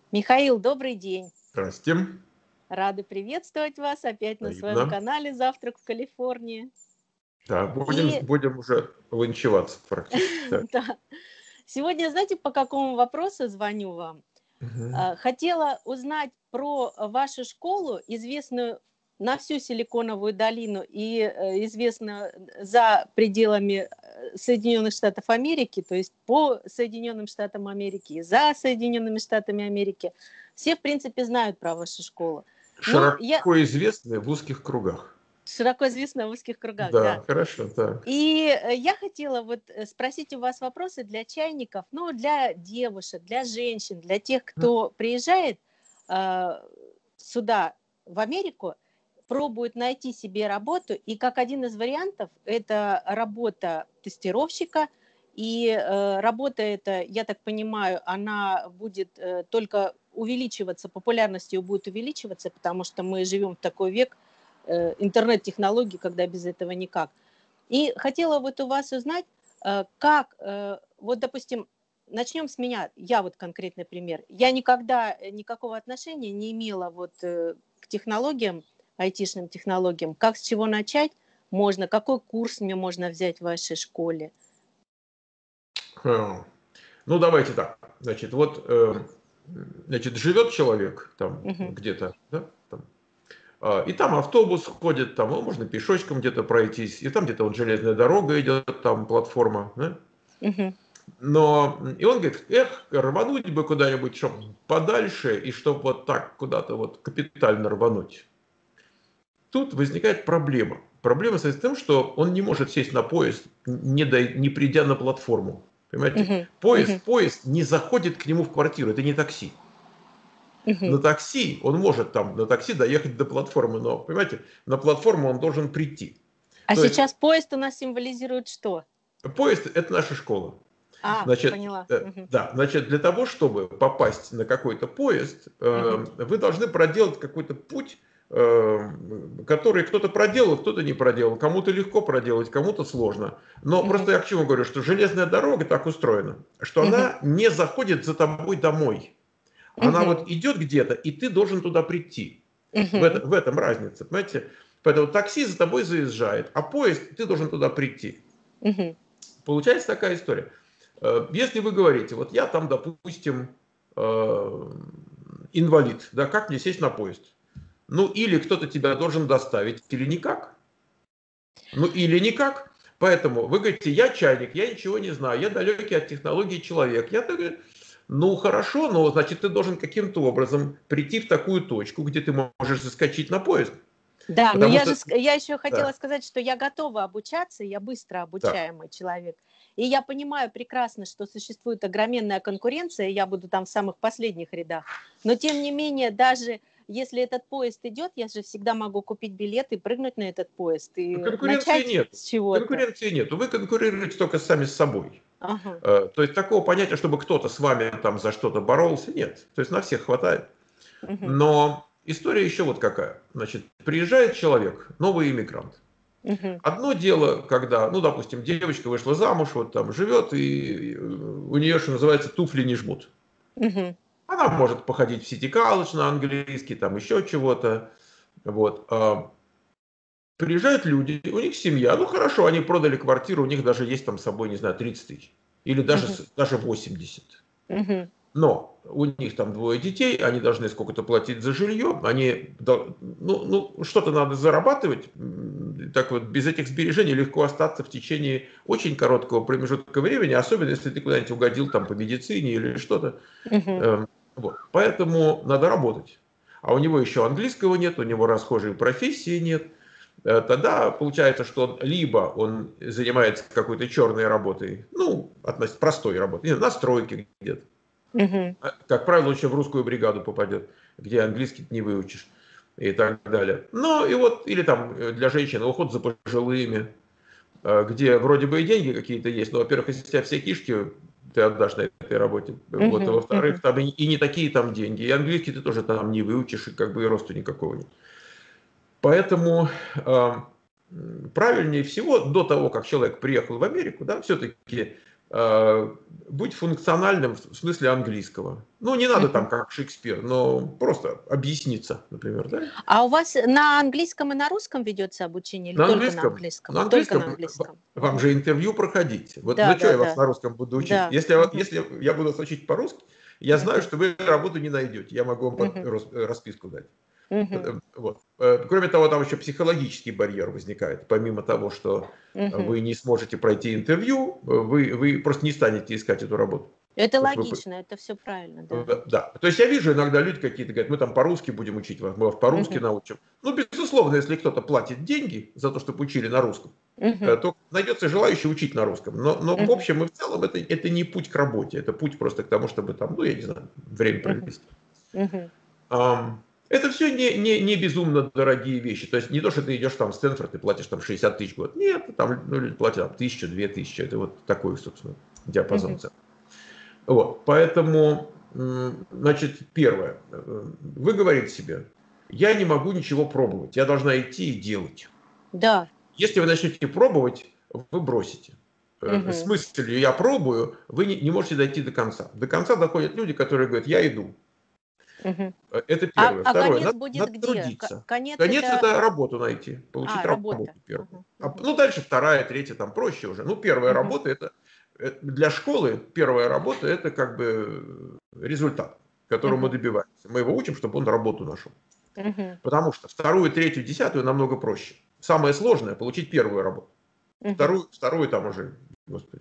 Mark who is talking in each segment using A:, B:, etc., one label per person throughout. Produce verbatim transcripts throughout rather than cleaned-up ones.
A: Михаил, добрый день.
B: Здрасте.
A: Рады приветствовать вас опять на своем
B: Взаимно.
A: канале «Завтрак в Калифорнии».
B: Да, будем,
A: И
B: будем уже ланчеваться практически. Так.
A: да, сегодня, знаете, по какому вопросу звоню вам?
B: Мгм.
A: А, Хотела узнать про вашу школу, известную на всю Силиконовую долину и э, известную за пределами э, Соединенных Штатов Америки, то есть по Соединенным Штатам Америки и за Соединенными Штатами Америки. Все, в принципе, знают про вашу школу. Но я
B: Широко известны в узких кругах.
A: широко известна в узких кругах, да.
B: Да, хорошо, так.
A: И э, я хотела вот э, спросить у вас вопросы для чайников, ну, для девушек, для женщин, для тех,
B: М,
A: кто приезжает э, сюда, в Америку, пробует найти себе работу. И как один из вариантов, это работа тестировщика. И э, работа эта, я так понимаю, она будет э, только увеличиваться, популярность ее будет увеличиваться, потому что мы живем в такой век э, интернет-технологий, когда без этого никак. И хотела вот у вас узнать, э, как, э, вот, допустим, начнем с меня, я вот конкретный пример. Я никогда э, никакого отношения не имела вот э, к технологиям, айтишным технологиям. Как, с чего начать можно, какой курс мне можно взять в вашей школе?
B: хм. Ну, давайте так. Значит, вот, э, значит, живет человек там
A: Мгм,
B: где-то, да, там, а, и там автобус ходит, там, ну, можно пешочком где-то пройтись, и там где-то вот железная дорога идет, там платформа, да?
A: мгм,
B: Но, и он говорит, эх, рвануть бы куда-нибудь, чтоб подальше, и чтоб вот так куда-то вот капитально рвануть. Тут возникает проблема. Проблема состоит в том, что он не может сесть на поезд, не, дой- не придя на платформу. Понимаете?
A: мгм,
B: Поезд,
A: мгм,
B: поезд не заходит к нему в квартиру, это не такси.
A: мгм.
B: На такси он может там на такси доехать до платформы, но, понимаете, на платформу он должен прийти.
A: А
B: То есть
A: сейчас поезд у нас символизирует что?
B: поезд – это наша школа.
A: А,
B: Значит,
A: поняла.
B: э,
A: Мгм,
B: да, значит, для того, чтобы попасть на какой-то поезд,
A: мгм,
B: э, вы должны проделать какой-то путь, э, который кто-то проделал, кто-то не проделал. Кому-то легко проделать, кому-то сложно. Но
A: мгм,
B: просто я к чему говорю, что железная дорога так устроена, что
A: мгм,
B: она не заходит за тобой домой. Она вот
A: мгм,
B: идет где-то, и ты должен туда прийти. В,
A: мгм,
B: это, в этом разница, понимаете? Поэтому такси за тобой заезжает, а поезд, ты должен туда прийти.
A: мгм,
B: Получается такая история. Э, Если вы говорите, вот я там, допустим, э, инвалид, да, как мне сесть на поезд? Ну, или кто-то тебя должен доставить, или никак. Ну, или никак. Поэтому вы говорите, я чайник, я ничего не знаю, я далекий от технологий человек. Я так, ну, хорошо, но, значит, ты должен каким-то образом прийти в такую точку, где ты можешь заскочить на поезд.
A: Да, но
B: Потому
A: я же,
B: что,
A: ск- я еще хотела
B: да,
A: сказать, что я готова обучаться, я быстро
B: так,
A: обучаемый человек. И я понимаю прекрасно, что существует огроменная конкуренция, и я буду там в самых последних рядах. Но тем не менее, даже если этот поезд идет, я же всегда могу купить билет и прыгнуть на этот поезд и
B: конкуренции
A: начать
B: нет.
A: с чего-то.
B: Конкуренции нет. Вы конкурируете только сами с собой.
A: Ага.
B: Э, То есть такого понятия, чтобы кто-то с вами там за что-то боролся, нет. То есть на всех хватает.
A: Мгм.
B: Но история еще вот какая. Значит, приезжает человек, новый иммигрант.
A: Мгм.
B: Одно дело, когда, ну, допустим, девочка вышла замуж, вот там живет, и э, у нее, что называется, туфли не жмут.
A: Мгм.
B: Она может походить в City College на английский, там еще чего-то. Вот. А приезжают люди, у них семья, ну хорошо, они продали квартиру, у них даже есть там с собой, не знаю, тридцать тысяч. Или даже,
A: Мгм.
B: даже восемьдесят.
A: Мгм.
B: Но у них там двое детей, они должны сколько-то платить за жилье, они, ну, ну что-то надо зарабатывать, так вот без этих сбережений легко остаться в течение очень короткого промежутка времени, особенно если ты куда-нибудь угодил там по медицине или что-то.
A: Мгм.
B: Эм, Вот. Поэтому надо работать. А у него еще английского нет, у него расхожей профессии нет. Э, Тогда получается, что он либо он занимается какой-то черной работой, ну, относительно простой работой, на стройке где-то,
A: Мгм.
B: а, как правило, он еще в русскую бригаду попадет, где английский не выучишь и так далее. Ну и вот, или там э, для женщин уход за пожилыми, э, где вроде бы и деньги какие-то есть, но, во-первых, если у тебя все кишки ты отдашь на этой работе, вот, а
A: Мгм.
B: во-вторых,
A: Мгм.
B: там и, и не такие там деньги, и английский ты тоже там не выучишь, и как бы и росту никакого нет. Поэтому э, правильнее всего до того, как человек приехал в Америку, да, все-таки Будь функциональным в смысле английского. Ну, не надо там как Шекспир, но просто объясниться, например, да?
A: А у вас на английском и на русском ведется обучение или
B: на
A: только
B: английском,
A: на английском?
B: на
A: Только
B: английском.
A: на английском.
B: Вам же интервью проходить. Вот
A: Да,
B: ну что
A: да,
B: я вас
A: да.
B: на русском буду учить?
A: Да.
B: Если,
A: Мгм.
B: если я буду вас учить по-русски, я знаю, что вы работу не найдете. Я могу вам под-
A: Мгм.
B: рос- расписку дать.
A: Мгм.
B: Вот. Кроме того, там еще психологический барьер возникает. Помимо того, что
A: Мгм.
B: вы не сможете пройти интервью, вы, вы просто не станете искать эту работу.
A: Это
B: Потому что вы-
A: логично, это все правильно, да.
B: Да. То есть я вижу иногда люди какие-то говорят, мы там по-русски будем учить вас, мы вас по-русски
A: Мгм.
B: научим. Ну, безусловно, если кто-то платит деньги за то, чтобы учили на русском,
A: Мгм.
B: то найдется желающий учить на русском. Но, но в
A: Мгм.
B: общем и в целом это, это не путь к работе, это путь просто к тому, чтобы там, ну, я не знаю, время
A: Мгм.
B: провести.
A: Мгм.
B: Ам, Это все не, не, не безумно дорогие вещи. То есть не то, что ты идешь там в Стэнфорд и платишь там шестьдесят тысяч в год. Нет, там ну, люди платят там, тысячу, две тысячи. Это вот такой, собственно, диапазон
A: Мгм.
B: цен. Вот, поэтому, м, значит, первое. э, Вы говорите себе, я не могу ничего пробовать, я должна идти и делать.
A: Да.
B: Если вы начнете пробовать, вы бросите. Э, С
A: Мгм.
B: мыслью «я пробую» вы не, не можете дойти до конца. До конца доходят люди, которые говорят «я иду».
A: Мгм.
B: Э, Это
A: А,
B: первое.
A: а
B: Второе.
A: конец
B: Надо,
A: будет
B: надо
A: где? К-
B: трудиться.
A: Конец
B: Конец –
A: это...
B: это работу найти, получить
A: А,
B: работу
A: работа.
B: первую.
A: Мгм.
B: А,
A: Мгм.
B: ну, дальше вторая, третья, там проще уже. Ну, первая
A: Мгм.
B: работа – это э, для школы первая работа – это как бы результат, которого мы
A: Мгм.
B: добиваемся. Мы его учим, чтобы он работу нашел.
A: Мгм.
B: Потому что вторую, третью, десятую намного проще. Самое сложное – получить первую работу.
A: Мгм.
B: Вторую, вторую там уже, господи,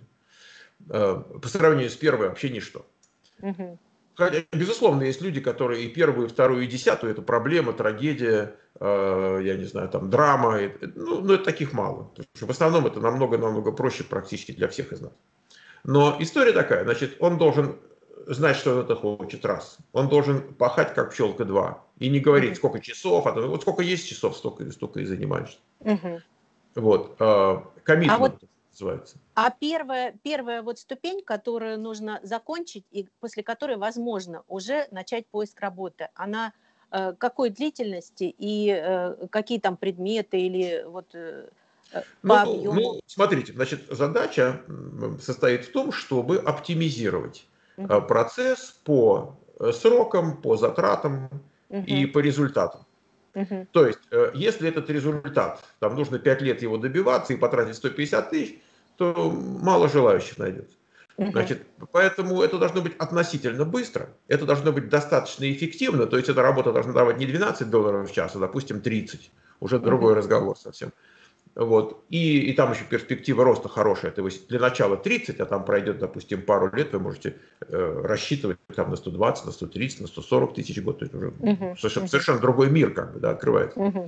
B: э, по сравнению с первой вообще ничто.
A: Мгм.
B: Хотя, безусловно, есть люди, которые и первую, и вторую, и десятую – это проблема, трагедия, э, я не знаю, там, драма. и- Ну, но это таких мало. Потому что в основном это намного-намного проще практически для всех из нас. Но история такая, значит, он должен знать, что он это хочет, раз. Он должен пахать, как пчелка, два. И не говорить,
A: Мгм.
B: сколько часов, а то, вот сколько есть часов, столько, столько и занимаешься.
A: Мгм.
B: Вот.
A: А вот
B: Коммитмент называется.
A: а первая, первая вот ступень, которую нужно закончить и после которой возможно уже начать поиск работы, она э, какой длительности и э, какие там предметы или вот э, э, по
B: Ну,
A: объему?
B: ну, смотрите, значит, задача м, состоит в том, чтобы оптимизировать э,
A: Мгм.
B: процесс по э, срокам, по затратам и
A: Мгм.
B: по результатам.
A: Мгм.
B: То есть, э, если этот результат, там нужно пять лет его добиваться и потратить сто пятьдесят тысяч, то мало желающих найдется.
A: Мгм.
B: Значит, поэтому это должно быть относительно быстро, это должно быть достаточно эффективно, то есть эта работа должна давать не двенадцать долларов в час, а, допустим, тридцать. Уже
A: Мгм.
B: другой разговор совсем. Вот. И, и там еще перспектива роста хорошая. Это вы для начала тридцать, а там пройдет, допустим, пару лет, вы можете э, рассчитывать там, на сто двадцать, на сто тридцать, на сто сорок тысяч в год. То есть уже
A: Мгм.
B: совершенно,
A: Мгм.
B: совершенно другой мир как бы, да, открывается.
A: Мгм.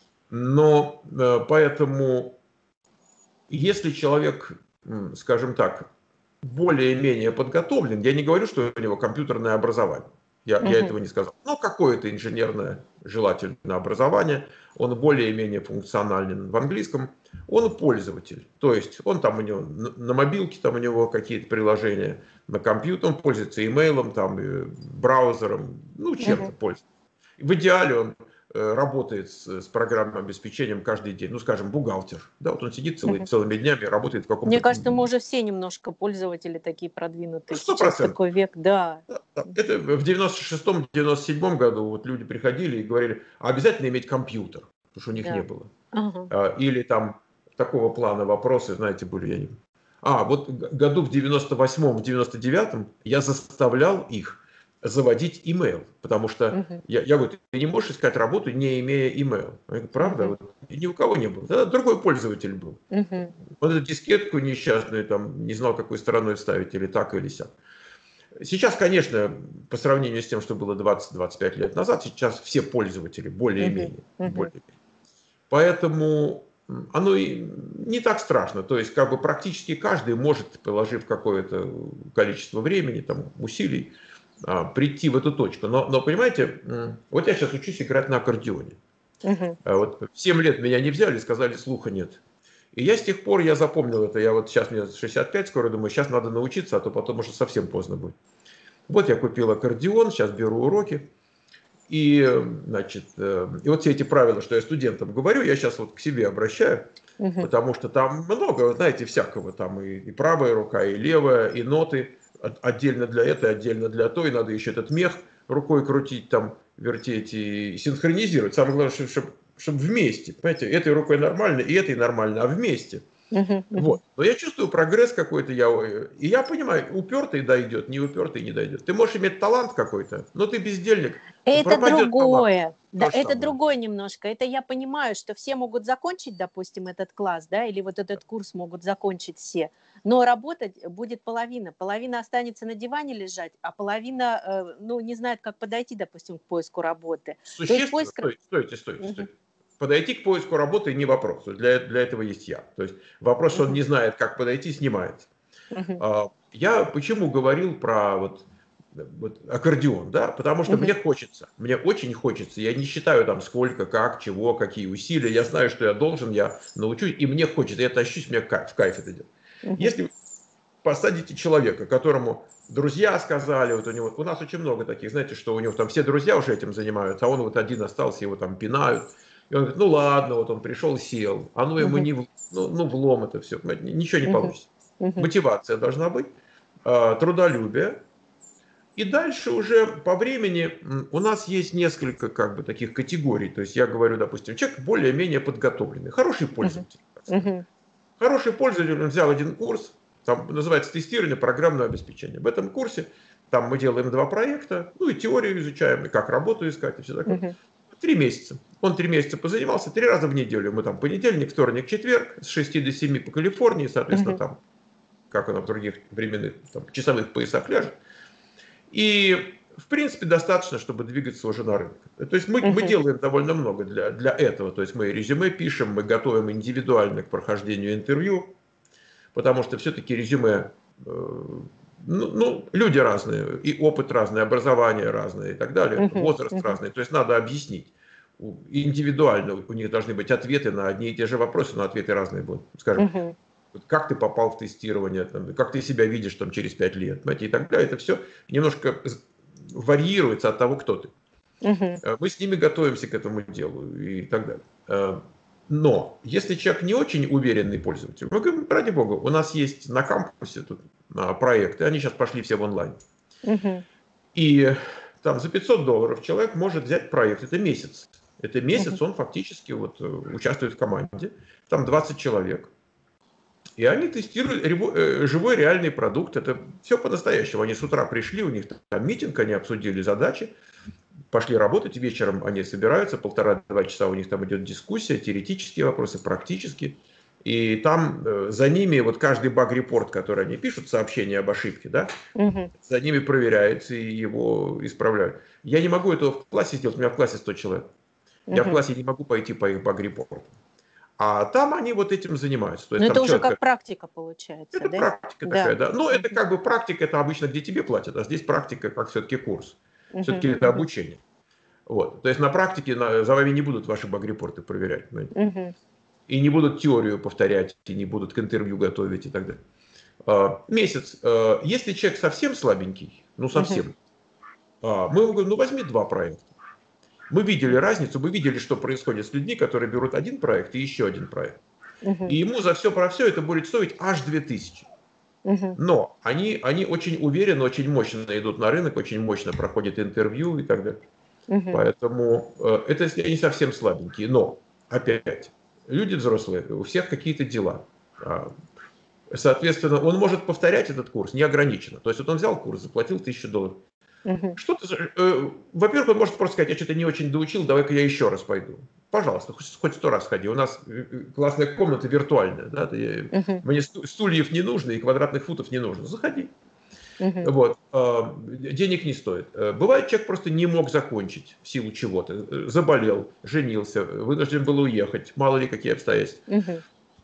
B: Но э, поэтому, если человек, м, скажем так, более-менее подготовлен, я не говорю, что у него компьютерное образование, я, я
A: Мгм.
B: этого не сказал, но какое-то инженерное желательно образование, он более-менее функционален в английском, он пользователь, то есть он там у него на, на мобилке, там у него какие-то приложения, на компьютере он пользуется имейлом, там, и браузером, ну чем-то
A: Мгм.
B: пользуется. В идеале он э, работает с, с программным обеспечением каждый день. Ну, скажем, бухгалтер. Да, вот он сидит целый,
A: Мгм.
B: целыми днями, работает в
A: Мне
B: каком-то...
A: кажется, мы уже все немножко пользователи такие продвинутые.
B: Сто
A: Сейчас
B: процентов.
A: такой век, да.
B: Да, да. Это в девяносто шестом девяносто седьмом году вот люди приходили и говорили, а обязательно иметь компьютер, потому что у них не
A: Да.
B: было.
A: Ага.
B: А, Или там такого плана вопросы, знаете, были, я не... А, вот г- году в девяносто восьмом, в девяносто девятом я заставлял их заводить имейл, потому что
A: Мгм.
B: я, я говорю, ты не можешь искать работу, не имея имейл. Я говорю, правда?
A: Мгм.
B: Вот, ни у кого не было. Тогда другой пользователь был.
A: Мгм.
B: Вот эту дискетку несчастную, там, не знал, какой стороной вставить, или так, или сяк. Сейчас, конечно, по сравнению с тем, что было двадцать-двадцать пять лет назад, сейчас все пользователи
A: Мгм.
B: более-менее.
A: Мгм.
B: Более Поэтому оно и не так страшно. То есть, как бы практически каждый может, положив какое-то количество времени, там, усилий, а, прийти в эту точку. Но, но, понимаете, м, вот я сейчас учусь играть на аккордеоне.
A: Мгм.
B: А вот в семь лет меня не взяли, сказали, слуха нет. И я с тех пор, я запомнил это, я вот сейчас мне шестьдесят пять скоро, думаю, сейчас надо научиться, а то потом уже совсем поздно будет. Вот я купил аккордеон, сейчас беру уроки. И, значит, и вот все эти правила, что я студентам говорю, я сейчас вот к себе обращаю, угу. Потому что там много, знаете, всякого, там и, и правая рука, и левая, и ноты, отдельно для этого, отдельно для той, надо еще этот мех рукой крутить, там, вертеть и синхронизировать. Самое главное, чтобы, чтобы вместе, понимаете, этой рукой нормально, и этой нормально, а вместе. Uh-huh, uh-huh. Вот. Но я чувствую прогресс какой-то, я, и я понимаю, упертый дойдет, не упертый не дойдет. Ты можешь иметь талант какой-то, но ты бездельник.
A: Это другое, да, это самое. Другое немножко. Это я понимаю, что все могут закончить, допустим, этот класс, да, или вот этот курс могут закончить все, но работать будет половина. Половина останется на диване лежать, а половина, ну, не знает, как подойти, допустим, к поиску работы.
B: Существенно, поиск... стойте, стойте, стойте, uh-huh. стойте. Подойти к поиску работы не вопрос. Для, для этого есть я. То есть вопрос, что он не знает, как подойти, снимается. Uh-huh. Я почему говорил про вот, вот аккордеон, да? Потому что uh-huh. мне хочется, мне очень хочется. Я не считаю там сколько, как, чего, какие усилия. Я знаю, что я должен, я научусь, и мне хочется. Я тащусь, мне в кайф это делать. Uh-huh. Если вы посадите человека, которому друзья сказали, вот у него, у нас очень много таких, знаете, что у него там все друзья уже этим занимаются, а он вот один остался, его там пинают. И он говорит, ну ладно, вот он пришел, сел, а ну ему uh-huh. не, ну, ну влом это все, ничего не uh-huh. получится. Uh-huh. Мотивация должна быть, трудолюбие. И дальше уже по времени у нас есть несколько как бы таких категорий. То есть я говорю, допустим, человек более-менее подготовленный, хороший пользователь. Uh-huh. Хороший пользователь, он взял один курс, там называется тестирование программного обеспечения. В этом курсе там мы делаем два проекта, ну и теорию изучаем, и как работу искать, и все такое. Uh-huh. Три месяца. Он три месяца позанимался, три раза в неделю. Мы там понедельник, вторник, четверг, с шести до семи по Калифорнии, соответственно, uh-huh. там, как оно в других временных там, часовых поясах ляжет. И, в принципе, достаточно, чтобы двигаться уже на рынок. То есть мы, uh-huh. мы делаем довольно много для, для этого. То есть мы резюме пишем, мы готовим индивидуально к прохождению интервью, потому что все-таки резюме, э, ну, ну, люди разные, и опыт разный, образование разное и так далее, uh-huh. возраст uh-huh. разный. То есть надо объяснить. Индивидуально у них должны быть ответы на одни и те же вопросы, но ответы разные будут. Скажем, uh-huh. как ты попал в тестирование, там, как ты себя видишь там, через пять лет, понимаете, и так далее. Это все немножко варьируется от того, кто ты. Uh-huh. Мы с ними готовимся к этому делу и так далее. Но если человек не очень уверенный пользователь, мы говорим, ради бога, у нас есть на кампусе тут проекты, они сейчас пошли все в онлайн. Uh-huh. И там за пятьсот долларов человек может взять проект, это месяц. Это месяц uh-huh. он фактически вот участвует в команде, там двадцать человек. И они тестируют живой реальный продукт, это все по-настоящему. Они с утра пришли, у них там митинг, они обсудили задачи, пошли работать, вечером они собираются, полтора-два часа у них там идет дискуссия, теоретические вопросы, практические. И там э, за ними вот каждый баг-репорт, который они пишут, сообщение об ошибке, да, угу. за ними проверяется и его исправляют. Я не могу этого в классе сделать, у меня в классе сто человек. Угу. Я в классе не могу пойти по их баг-репортам. А там они вот этим занимаются. То есть,
A: но
B: там
A: это уже
B: человек,
A: как практика получается,
B: это
A: да?
B: практика да. такая, да. Ну, это как бы практика, это обычно где тебе платят, а здесь практика как все-таки курс. Uh-huh. Все-таки это обучение. Вот. То есть на практике на, за вами не будут ваши баг-репорты проверять. Uh-huh. И не будут теорию повторять, и не будут к интервью готовить и так далее. А, месяц. А, если человек совсем слабенький, ну совсем, uh-huh. а, мы ему говорим, ну возьми два проекта. Мы видели разницу, мы видели, что происходит с людьми, которые берут один проект и еще один проект. Uh-huh. И ему за все про все это будет стоить аж две тысячи. Uh-huh. Но они, они очень уверенно, очень мощно идут на рынок, очень мощно проходят интервью и так далее. Uh-huh. Поэтому э, это если они совсем слабенькие. Но, опять, люди взрослые, у всех какие-то дела. Соответственно, он может повторять этот курс неограниченно. То есть вот он взял курс, заплатил тысячу долларов. Uh-huh. Что-то, э, во-первых, он может просто сказать, я что-то не очень доучил, давай-ка я еще раз пойду. Пожалуйста, хоть, хоть сто раз ходи. У нас классная комната виртуальная. Да? Uh-huh. Мне стульев не нужно и квадратных футов не нужно. Заходи. Uh-huh. Вот. Э, денег не стоит. Бывает, человек просто не мог закончить в силу чего-то. Заболел, женился, вынужден был уехать. Мало ли какие обстоятельства. Uh-huh.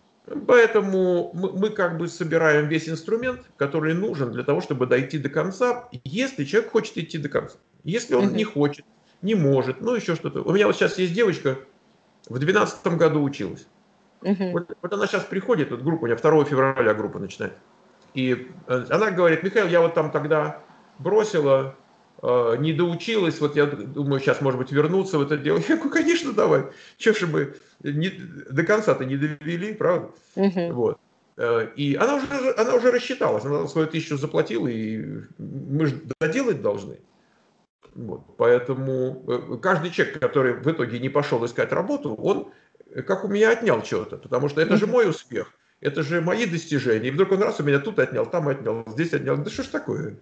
B: Поэтому мы, мы как бы собираем весь инструмент, который нужен для того, чтобы дойти до конца, если человек хочет идти до конца. Если он uh-huh. не хочет, не может, ну еще что-то. У меня вот сейчас есть девочка, в двенадцатом году училась. Uh-huh. Вот, вот она сейчас приходит, вот группа, у меня второго февраля группа начинает. И она говорит, Михаил, я вот там тогда бросила, э, не доучилась, вот я думаю, сейчас, может быть, вернуться в это дело. Я говорю, конечно, давай. Че же мы не, до конца-то не довели, правда?
A: Мгм.
B: Вот. Э, И она уже, она уже рассчиталась, она свою тысячу заплатила, и мы же доделать должны. Вот. Поэтому э, каждый человек, который в итоге не пошел искать работу, он, э, как у меня, отнял что-то, потому что это же
A: Мгм.
B: мой успех, это же мои достижения. И вдруг он раз у меня тут отнял, там отнял, здесь отнял. Да что ж такое?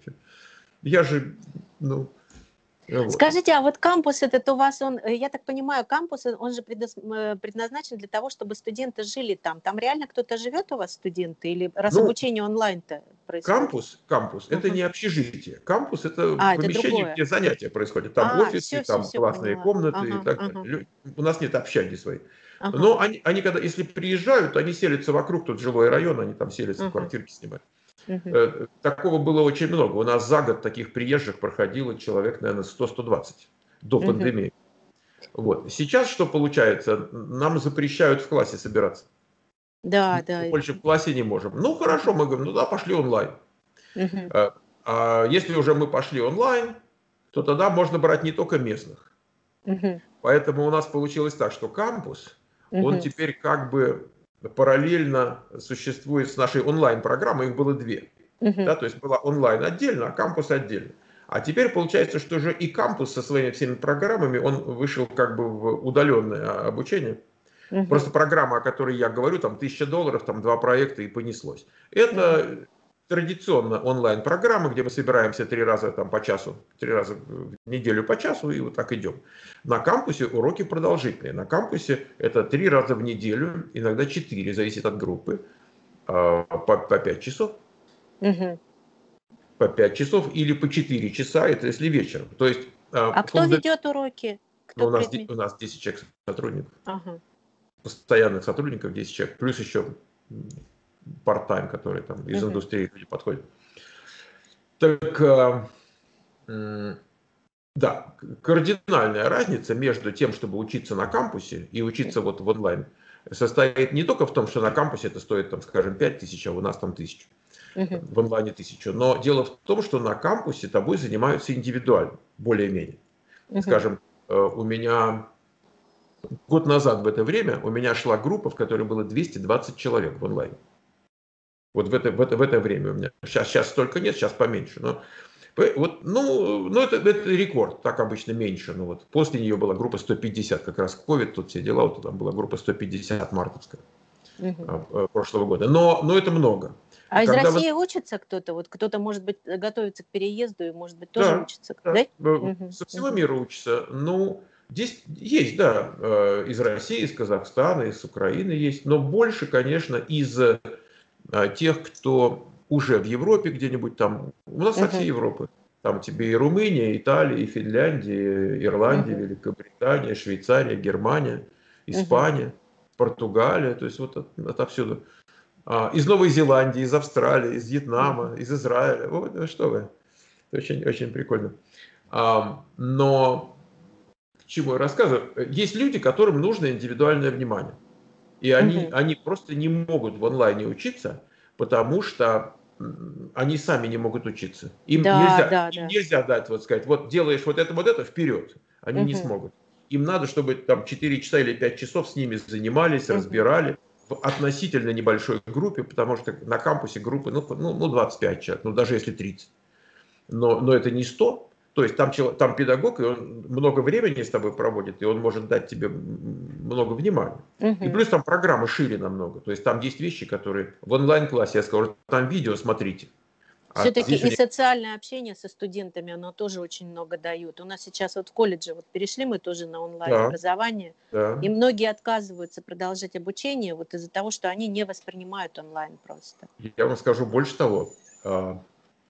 B: Я же, ну, вот.
A: Скажите, а вот кампус этот у вас, он, э, я так понимаю, кампус, он он же предназ- э, предназначен для того, чтобы студенты жили там. Там реально кто-то живет у вас, студенты, или раз
B: Ну,
A: обучение онлайн-то происходит?
B: кампус, кампус, это
A: Мгм.
B: не общежитие. Кампус это
A: А, это
B: помещение,
A: другое.
B: где занятия происходят. Там
A: А,
B: офисы,
A: все, все,
B: там
A: все,
B: классные
A: поняла.
B: комнаты и
A: Ага,
B: так далее.
A: ага,
B: Лю- У нас нет общаги своей.
A: ага,
B: Но они, они когда, если приезжают, они селятся вокруг, тут жилой район, они там селятся,
A: ага.
B: квартирки снимают.
A: Мгм.
B: Э, Такого было очень много. У нас за год таких приезжих проходило человек, наверное, сто — сто двадцать до
A: Мгм.
B: пандемии. Вот. Сейчас что получается? Нам запрещают в классе собираться.
A: Да,
B: Мы
A: да. и-
B: больше в классе не можем. Ну хорошо,
A: Мгм.
B: мы говорим, ну да, пошли онлайн.
A: Мгм.
B: Э, А если уже мы пошли онлайн, то тогда можно брать не только местных.
A: Мгм.
B: Поэтому у нас получилось так, что кампус, он
A: Мгм.
B: теперь как бы параллельно существует с нашей онлайн-программой, их было две.
A: Мгм.
B: Да, то есть была онлайн отдельно, а кампус отдельно. А теперь получается, что уже и кампус со своими всеми программами, он вышел как бы в удаленное обучение.
A: Мгм.
B: Просто программа, о которой я говорю, там тысяча долларов, там два проекта и понеслось.
A: Мгм.
B: Это традиционно онлайн-программа, где мы собираемся три раза там, по часу, три раза в неделю по часу и вот так идем. На кампусе уроки продолжительные. На кампусе это три раза в неделю, иногда четыре, зависит от группы, по, по пять часов.
A: Мгм.
B: По пять часов или по четыре часа, это если вечером. То есть
A: А кто
B: фундамент,
A: ведет уроки?
B: ну,
A: Кто
B: у нас,
A: предмет?
B: у нас десять человек сотрудников,
A: Ага.
B: постоянных сотрудников десять человек, плюс еще part-time, которые там из
A: Мгм.
B: индустрии люди подходят. Так, э, м, да, кардинальная разница между тем, чтобы учиться на кампусе и учиться вот в онлайн, состоит не только в том, что на кампусе это стоит, там, скажем, пять тысяч, а у нас там тысяча,
A: Мгм.
B: в онлайне тысячу. Но дело в том, что на кампусе тобой занимаются индивидуально, более-менее.
A: Мгм.
B: Скажем, э, у меня год назад в это время у меня шла группа, в которой было двести двадцать человек в онлайне. Вот в это, в это, в это время у меня. Сейчас, сейчас столько нет, сейчас поменьше. Но вот, ну, ну это, это рекорд, так обычно меньше. Ну, вот. После нее была группа сто пятьдесят, как раз ковид, тут все дела, вот там была группа сто пятьдесят мартовская
A: Мгм.
B: а, а, прошлого года. Но, но это много.
A: А из
B: Когда вы...
A: России учится кто-то? Вот кто-то, может быть, э, готовится к переезду и, может быть, тоже
B: Да,
A: учится,
B: да,
A: да?
B: э,
A: Мгм.
B: со всего
A: Мгм.
B: мира учатся. Ну, здесь есть, да, э, из России, из Казахстана, из Украины есть, но больше, конечно, из э, тех, кто уже в Европе где-нибудь там, у нас со всей
A: Мгм.
B: Европы. Там тебе и Румыния, и Италия, и Финляндия, и Ирландия,
A: Мгм.
B: Великобритания, Швейцария, Германия,
A: Мгм.
B: Испания, Португалия, то есть вот от- отовсюду. А, Из Новой Зеландии, из Австралии, из
A: Мгм.
B: Вьетнама, из Израиля. Вот, ну что вы, очень, очень прикольно. А, Но к чему я рассказываю? Есть люди, которым нужно индивидуальное внимание. И они,
A: Мгм.
B: они просто не могут в онлайне учиться, потому что м, они сами не могут учиться. Им
A: Да,
B: нельзя,
A: да,
B: им
A: да.
B: нельзя дать, вот сказать, вот делаешь вот это, вот это, вперед. Они не
A: Мгм.
B: смогут. Им надо, чтобы там четыре часа или пять часов с ними занимались,
A: Мгм.
B: разбирали в относительно небольшой группе, потому что на кампусе группы, ну, ну, ну двадцать пять человек, ну даже если тридцать. Но, но это не сто. То есть там, там педагог, и он много времени с тобой проводит, и он может дать тебе много внимания. И
A: Мгм.
B: плюс там программы шире намного. То есть там есть вещи, которые в онлайн-классе, я скажу, там видео смотрите. А
A: Все-таки
B: здесь
A: и
B: они...
A: социальное общение со студентами, оно тоже очень много дает. У нас сейчас вот в колледже вот перешли мы тоже на
B: Да,
A: онлайн-образование, и
B: да.
A: многие отказываются продолжать обучение вот из-за того, что они не воспринимают онлайн просто.
B: Я вам скажу больше того. А,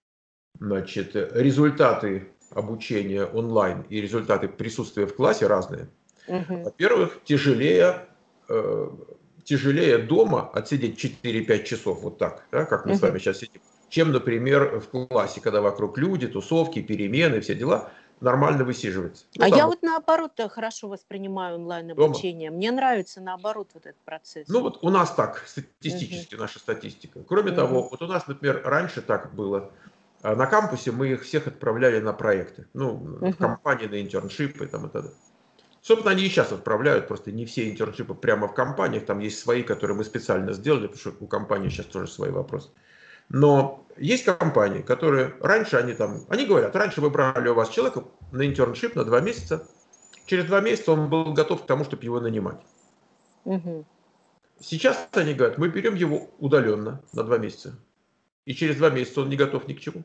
B: Значит, результаты обучения онлайн и результаты присутствия в классе разные.
A: Мгм.
B: Во-первых, тяжелее, э, тяжелее дома отсидеть четыре-пять часов, вот так, да, как мы с
A: Мгм.
B: вами сейчас сидим, чем, например, в классе, когда вокруг люди, тусовки, перемены, все дела, нормально высиживается. Ну,
A: А я
B: там вот
A: вот наоборот э, хорошо воспринимаю
B: дома.
A: онлайн-обучение. Мне нравится наоборот вот этот процесс.
B: Ну, вот у нас так,
A: Мгм.
B: статистически, наша статистика. Кроме
A: Мгм.
B: того, вот у нас, например, раньше так было, А на кампусе мы их всех отправляли на проекты. Ну,
A: Мгм.
B: в компании на интерншипы там и т.д. Собственно, они и сейчас отправляют, просто не все интерншипы прямо в компаниях, там есть свои, которые мы специально сделали, потому что у компании сейчас тоже свои вопросы. Но есть компании, которые раньше, они там, они говорят, раньше вы брали у вас человека на интерншип на два месяца, через два месяца он был готов к тому, чтобы его нанимать.
A: Мгм.
B: Сейчас они говорят, мы берем его удаленно на два месяца, и через два месяца он не готов ни к чему.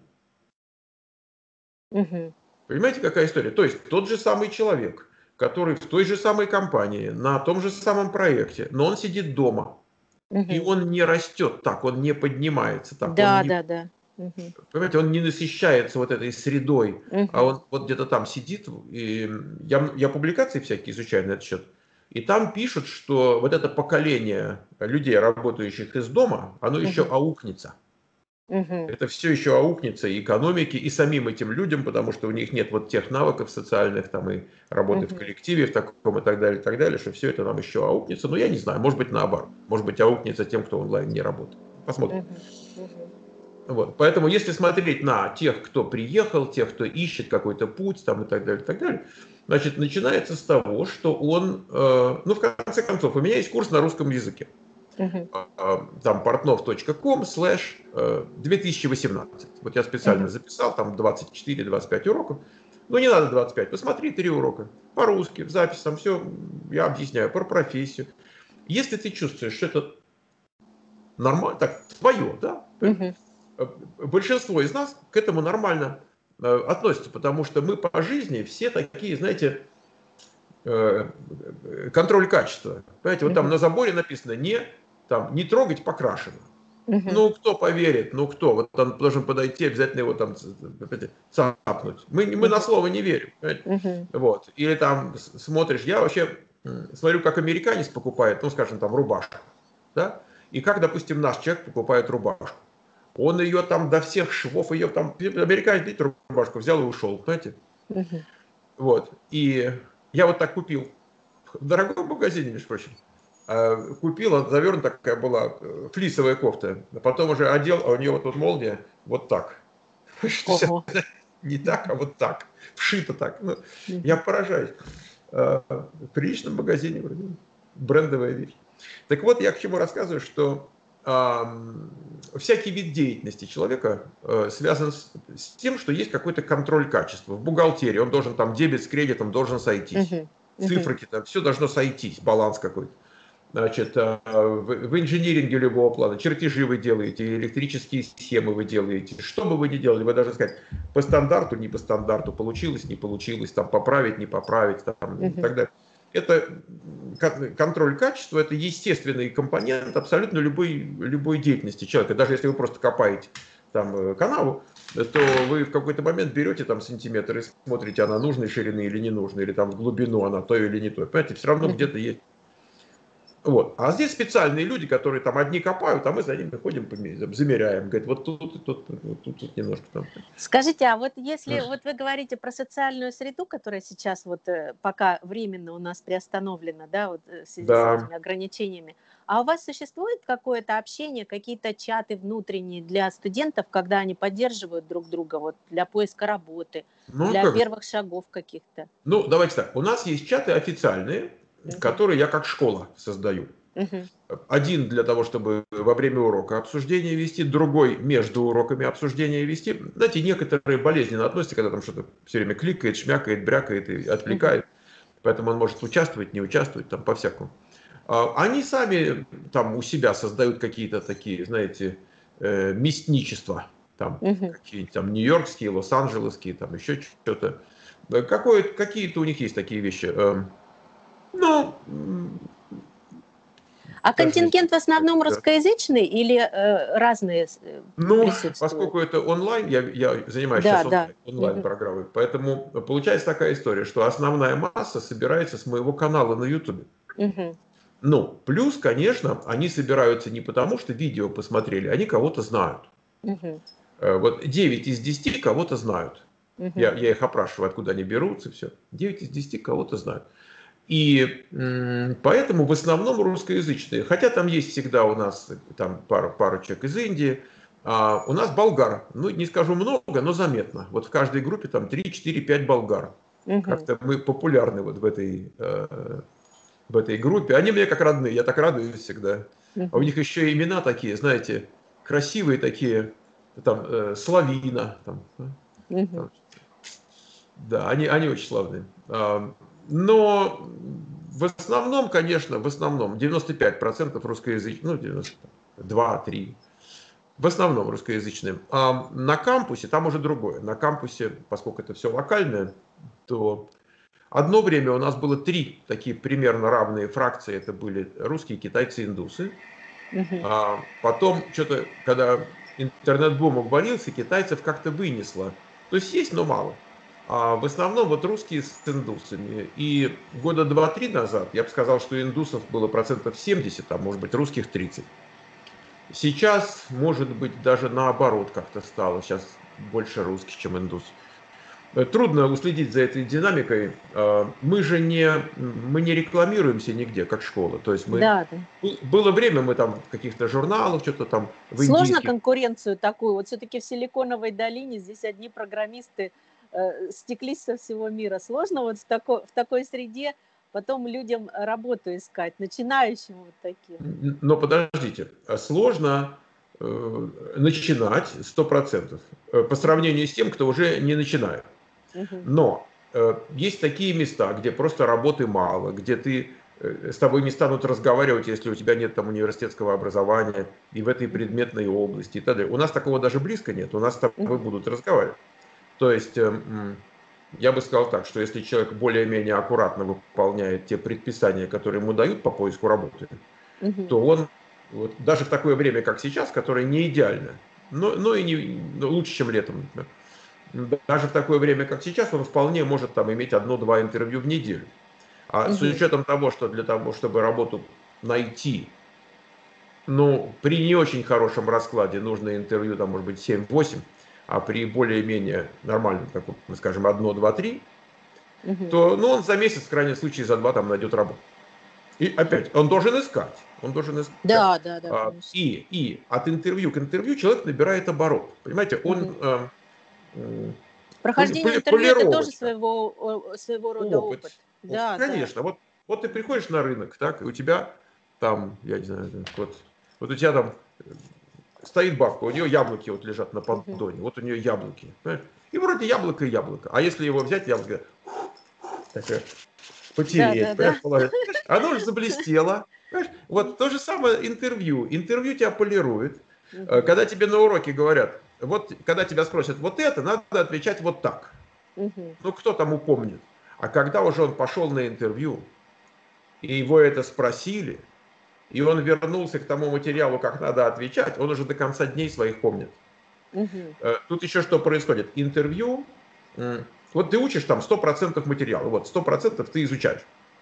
A: Мгм.
B: Понимаете, какая история? То есть тот же самый человек, который в той же самой компании, на том же самом проекте, но он сидит дома, и
A: Мгм.
B: он не растет так, он не поднимается так, он
A: Да,
B: не,
A: да, да. Мгм.
B: понимаете, он не насыщается вот этой средой, а
A: Мгм.
B: он вот где-то там сидит, и я, я публикации всякие изучаю на этот счет, и там пишут, что вот это поколение людей, работающих из дома, оно еще
A: Мгм.
B: аукнется.
A: Мгм.
B: Это все еще аукнется и экономике, и самим этим людям, потому что у них нет вот тех навыков социальных, там, и работы в
A: Мгм.
B: коллективе, в таком и так далее, и так далее, что все это нам еще аукнется. Но я не знаю, может быть наоборот. Может быть аукнется тем, кто онлайн не работает. Посмотрим.
A: Мгм. Мгм.
B: Вот. Поэтому если смотреть на тех, кто приехал, тех, кто ищет какой-то путь, там, и так далее, и так далее, значит, начинается с того, что он, э, ну, в конце концов, у меня есть курс на русском языке.
A: Мгм.
B: Там портнов точка ком слэш две тысячи восемнадцать. Вот я специально
A: Мгм.
B: записал, там двадцать четыре двадцать пять уроков. Ну, не надо двадцать пять, посмотри три урока. По-русски, в запись, там все, я объясняю про профессию. Если ты чувствуешь, что это нормально, так, твое, да,
A: Мгм.
B: большинство из нас к этому нормально э, относятся, потому что мы по жизни все такие, знаете, э, контроль качества. Понимаете, вот там
A: Мгм.
B: на заборе написано не, там, не трогать покрашено.
A: Мгм.
B: Ну, кто поверит? Ну, кто? Вот он должен подойти, обязательно его там цапнуть. Мы, мы на
A: Мгм.
B: слово не верим. Понимаете?
A: Мгм.
B: Вот. Или там смотришь, я вообще смотрю, как американец покупает, ну, скажем, там, рубашку. Да? И как, допустим, наш человек покупает рубашку. Он ее там до всех швов, ее там, американец, видите, рубашку взял и ушел, понимаете?
A: Мгм.
B: Вот. И я вот так купил. В дорогом магазине, между прочим. А, купила, завернута такая была э, флисовая кофта. А потом уже одел, а у нее вот тут молния вот так. Что сейчас
A: Ого.
B: не так, а
A: Мгм.
B: вот так. Вшито так. Ну, я
A: Мгм.
B: поражаюсь. А, В приличном магазине вроде. Брендовая вещь. Так вот, я к чему рассказываю, что ам, всякий вид деятельности человека э, связан с, с тем, что есть какой-то контроль качества. В бухгалтерии он должен там дебет с кредитом должен сойтись.
A: Мгм. Мгм.
B: Цифры, там все должно сойтись, баланс какой-то. Значит, э, в, в инжиниринге любого плана чертежи вы делаете, электрические схемы вы делаете. Что бы вы ни делали, вы должны сказать по стандарту, не по стандарту, получилось, не получилось, там поправить, не поправить, там, и
A: Мгм.
B: так далее. Это контроль качества, это естественный компонент абсолютно любой, любой деятельности человека. Даже если вы просто копаете там канаву, то вы в какой-то момент берете там сантиметр и смотрите, она нужной ширины или не нужной, или там в глубину она то или не то. Понимаете, все равно
A: Мгм.
B: где-то есть. Вот. А здесь специальные люди, которые там одни копают, а мы за ними ходим, замеряем. Говорят, вот тут, тут, вот тут, тут немножко там.
A: Скажите, а вот если вот вы говорите про социальную среду, которая сейчас вот э, пока временно у нас приостановлена, да, вот э, в связи с
B: Да.
A: этими ограничениями, а у вас существует какое-то общение, какие-то чаты внутренние для студентов, когда они поддерживают друг друга вот для поиска работы,
B: Ну,
A: для
B: как?
A: первых шагов каких-то?
B: Ну, давайте так. У нас есть чаты официальные,
A: Мгм.
B: которые я как школа создаю.
A: Мгм.
B: Один для того, чтобы во время урока обсуждение вести, другой между уроками обсуждение вести. Знаете, некоторые болезненно относятся, когда там что-то все время кликает, шмякает, брякает и
A: Мгм.
B: отвлекает. Поэтому он может участвовать, не участвовать, там по-всякому. Они сами там у себя создают какие-то такие, знаете, э, местничества. Там
A: Мгм.
B: какие-нибудь там нью-йоркские, лос-анджелесские, там еще что-то. Какое, какие-то у них есть такие вещи. Эм, Ну,
A: А
B: даже не знаю,
A: контингент в основном
B: да.
A: русскоязычный или э, разные э,
B: Ну,
A: присутствуют?
B: поскольку это онлайн, я, я занимаюсь
A: Да,
B: сейчас
A: да.
B: онлайн, онлайн
A: Мгм.
B: программой, поэтому получается такая история, что основная масса собирается с моего канала на YouTube.
A: Мгм.
B: Ну, плюс, конечно, они собираются не потому, что видео посмотрели, они кого-то знают.
A: Мгм.
B: Э, Вот девять из десяти кого-то знают. Я,
A: Мгм.
B: я их опрашиваю, откуда они берутся, все. девять из десяти кого-то знают. И м, поэтому в основном русскоязычные. Хотя там есть всегда у нас там пару, пару человек из Индии, А у нас болгар, ну не скажу много, но заметно. Вот в каждой группе там три, четыре, пять болгар. Угу. Как-то мы популярны вот в этой, э, в этой группе. Они мне как родные, я так радуюсь всегда. Угу. А у них еще имена такие, знаете, красивые такие, там, э, Славина. Там, угу. там, да, они, они очень славные. А, но в основном, конечно, в основном девяносто пять процентов русскоязычных, ну девяносто два-три. В основном русскоязычные. А на кампусе там уже другое. На кампусе, поскольку это все локальное, то одно время у нас было три такие примерно равные фракции. Это были русские, китайцы, индусы. Uh-huh. А потом что-то, когда интернет-бум обвалился, китайцев как-то вынесло. То есть есть, но мало. А в основном вот русские с индусами. И года два-три назад я бы сказал, что индусов было процентов семьдесят, а может быть русских тридцать. Сейчас, может быть, даже наоборот как-то стало. Сейчас больше русских, чем индус. Трудно уследить за этой динамикой. Мы же не, мы не рекламируемся нигде, как школа. То есть мы... Да, да. Было время, мы там в каких-то журналах, что-то там в
A: Сложно индийских... конкуренцию такую. Вот все-таки в Силиконовой долине здесь одни программисты э, стеклись со всего мира. Сложно вот в, тако, в такой среде потом людям работу искать, начинающим вот таким.
B: Но подождите, сложно э, начинать сто процентов по сравнению с тем, кто уже не начинает. Угу. Но э, есть такие места, где просто работы мало, где ты, э, с тобой не станут разговаривать, если у тебя нет там университетского образования и в этой предметной области и так далее. У нас такого даже близко нет, у нас с тобой будут разговаривать. То есть... Э, Я бы сказал так, что если человек более-менее аккуратно выполняет те предписания, которые ему дают по поиску работы, угу. то он вот, даже в такое время, как сейчас, которое не идеально, но, но и не но лучше, чем летом, даже в такое время, как сейчас, он вполне может там иметь одно-два интервью в неделю. А угу. с учетом того, что для того, чтобы работу найти, ну, при не очень хорошем раскладе нужно интервью, там, может быть, семь-восемь, а при более-менее нормальном, как мы скажем, одно, два, три, угу. то ну, он за месяц, в крайнем случае, за два там найдет работу. И опять, он должен искать. Он должен искать.
A: Да, да, да.
B: А, и, и от интервью к интервью человек набирает оборот. Понимаете, он... Угу. Э, э,
A: Прохождение интервью – это тоже своего, своего рода опыт. опыт.
B: Да, конечно. Да. Вот, вот ты приходишь на рынок, так, и у тебя там, я не знаю, вот, вот у тебя там... Стоит бабка, у нее яблоки вот лежат на поддоне, uh-huh. вот у нее яблоки. Понимаешь? И вроде яблоко и яблоко. А если его взять, яблоко, такое, потереть, да, да, да. Оно уже заблестело. Понимаешь? Вот то же самое интервью. Интервью тебя полирует. Uh-huh. Когда тебе на уроке говорят, вот когда тебя спросят вот это, надо отвечать вот так. Uh-huh. Ну кто там упомнит? А когда уже он пошел на интервью, и его это спросили, и он вернулся к тому материалу, как надо отвечать, он уже до конца дней своих помнит. Угу. Тут еще что происходит? Интервью, вот ты учишь там сто процентов материала, вот сто процентов ты изучаешь.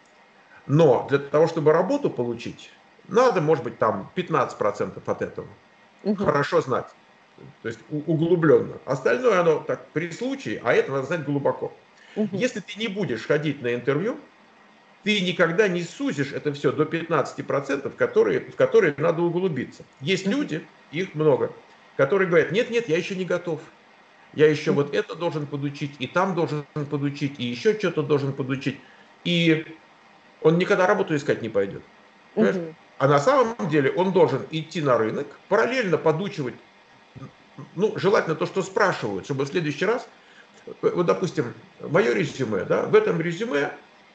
B: Но для того, чтобы работу получить, надо, может быть, там пятнадцать процентов от этого. Угу. Хорошо знать, то есть углубленно. Остальное оно так при случае, а это надо знать глубоко. Угу. Если ты не будешь ходить на интервью, ты никогда не сузишь это все до пятнадцати процентов, которые, в которые надо углубиться. Есть люди, их много, которые говорят, нет, нет, я еще не готов. Я еще вот это должен подучить, и там должен подучить, и еще что-то должен подучить. И он никогда работу искать не пойдет. Угу. А на самом деле он должен идти на рынок, параллельно подучивать, ну, желательно то, что спрашивают, чтобы в следующий раз, вот, допустим, мое резюме, да, в этом резюме,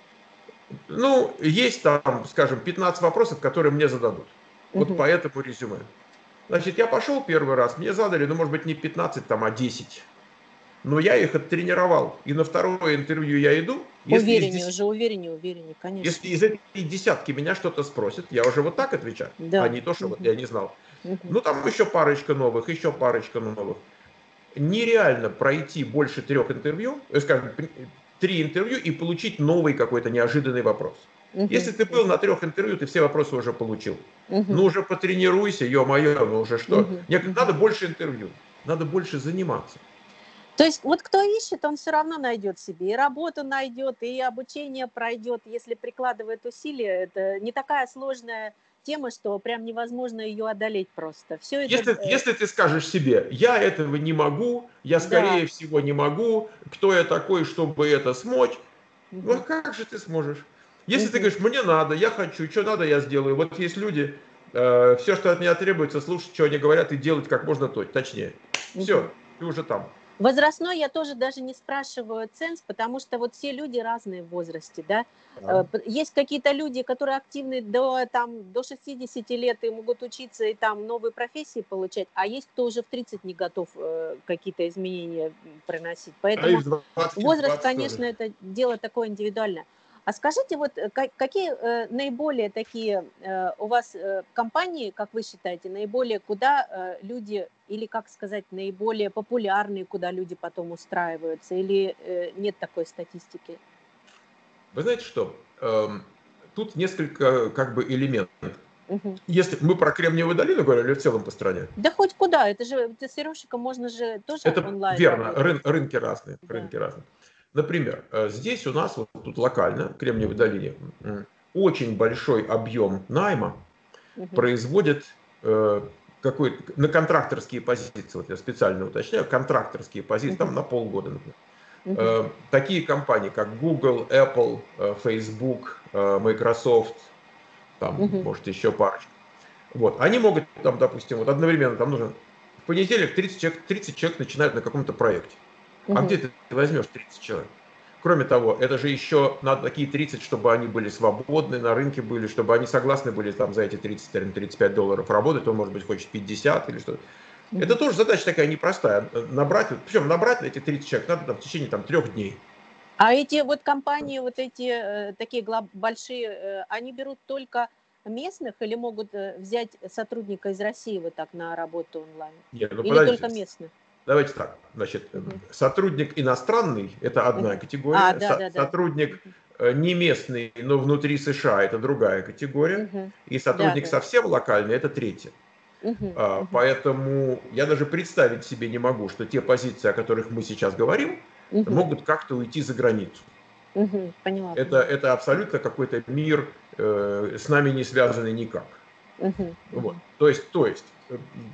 B: ну, есть там, скажем, пятнадцать вопросов, которые мне зададут. Вот угу. по этому резюме. Значит, я пошел первый раз, мне задали, ну, может быть, не пятнадцать, там, а десять. Но я их оттренировал. И на второе интервью я иду.
A: Увереннее, десять... уже увереннее, увереннее, конечно.
B: Если из этой десятки меня что-то спросят, я уже вот так отвечаю, да. а не то, что угу. вот я не знал. Угу. Ну, там еще парочка новых, еще парочка новых. Нереально пройти больше трех интервью, скажем, три интервью и получить новый какой-то неожиданный вопрос. Uh-huh. Если ты был uh-huh. на трех интервью, ты все вопросы уже получил. Uh-huh. Ну уже потренируйся, ё-моё, ну уже что. Uh-huh. Нет, uh-huh. надо больше интервью, надо больше заниматься.
A: То есть вот кто ищет, он все равно найдет себе. И работу найдет, и обучение пройдет, если прикладывает усилия. Это не такая сложная тема, что прям невозможно ее одолеть просто. Все это...
B: Если, если ты скажешь себе, я этого не могу, я скорее
A: Да.
B: всего не могу, кто я такой, чтобы это смочь,
A: Угу.
B: ну а как же ты сможешь? Если
A: Угу.
B: ты говоришь, мне надо, я хочу, что надо, я сделаю. Вот есть люди, э, все, что от меня требуется, слушать, что они говорят, и делать как можно точнее. Все,
A: Угу.
B: ты уже там.
A: Возрастной я тоже даже не спрашиваю ценз, потому что вот все люди разные в возрасте, да.
B: Да.
A: Есть какие-то люди, которые активны до, там, до шестидесяти лет и могут учиться и там новые профессии получать, а есть кто уже в тридцать не готов э, какие-то изменения приносить. Поэтому
B: а двадцать,
A: возраст,
B: двадцать
A: конечно,
B: тоже.
A: это дело такое индивидуальное. А скажите, вот какие э, наиболее такие э, у вас э, компании, как вы считаете, наиболее куда э, люди, или как сказать, наиболее популярные, куда люди потом устраиваются, или э, нет такой статистики?
B: Вы знаете что? Эм, тут несколько как бы элементов.
A: Угу.
B: Если мы про Кремниевую долину говорим или в целом по стране?
A: Да хоть куда, это же тестировщиком можно же тоже
B: Это
A: онлайн
B: верно,
A: работать.
B: рын, рынки разные,
A: Да.
B: рынки разные. Например, здесь у нас, вот тут локально, в Кремниевой долине, очень большой объем найма
A: Угу.
B: производит э, какой на контракторские позиции, вот я специально уточняю, контракторские позиции,
A: Угу.
B: там на полгода, например.
A: Угу.
B: Э, такие компании, как Google, Apple, э, Facebook, э, Microsoft, там,
A: Угу.
B: может, еще парочка. Вот, они могут, там, допустим, вот одновременно, там нужно, в понедельник тридцать человек, тридцать человек начинают на каком-то проекте. А
A: Угу.
B: где ты возьмешь тридцать человек? Кроме того, это же еще надо такие тридцать, чтобы они были свободны, на рынке были, чтобы они согласны были там за эти тридцать-тридцать пять долларов работать, он, может быть, хочет пятьдесят или что-то.
A: Угу.
B: Это тоже задача такая непростая. Набрать, причем набрать на эти тридцать человек надо там, в течение там, трех дней.
A: А эти вот компании, вот эти э, такие большие, э, они берут только местных или могут э, взять сотрудника из России вот так на работу онлайн?
B: Нет, ну,
A: или
B: подождите.
A: только местных?
B: Давайте так, значит,
A: Угу.
B: сотрудник иностранный – это одна
A: Угу.
B: категория,
A: А, да,
B: Со-
A: да, да.
B: сотрудник не местный, но внутри США – это другая категория,
A: Угу.
B: и сотрудник
A: Да, да.
B: совсем локальный – это третья.
A: Угу.
B: А,
A: Угу.
B: поэтому я даже представить себе не могу, что те позиции, о которых мы сейчас говорим,
A: Угу.
B: могут как-то уйти за границу.
A: Угу. Поняла.
B: Это, это абсолютно какой-то мир, э, с нами не связанный никак.
A: Угу.
B: Вот. То есть, то есть э,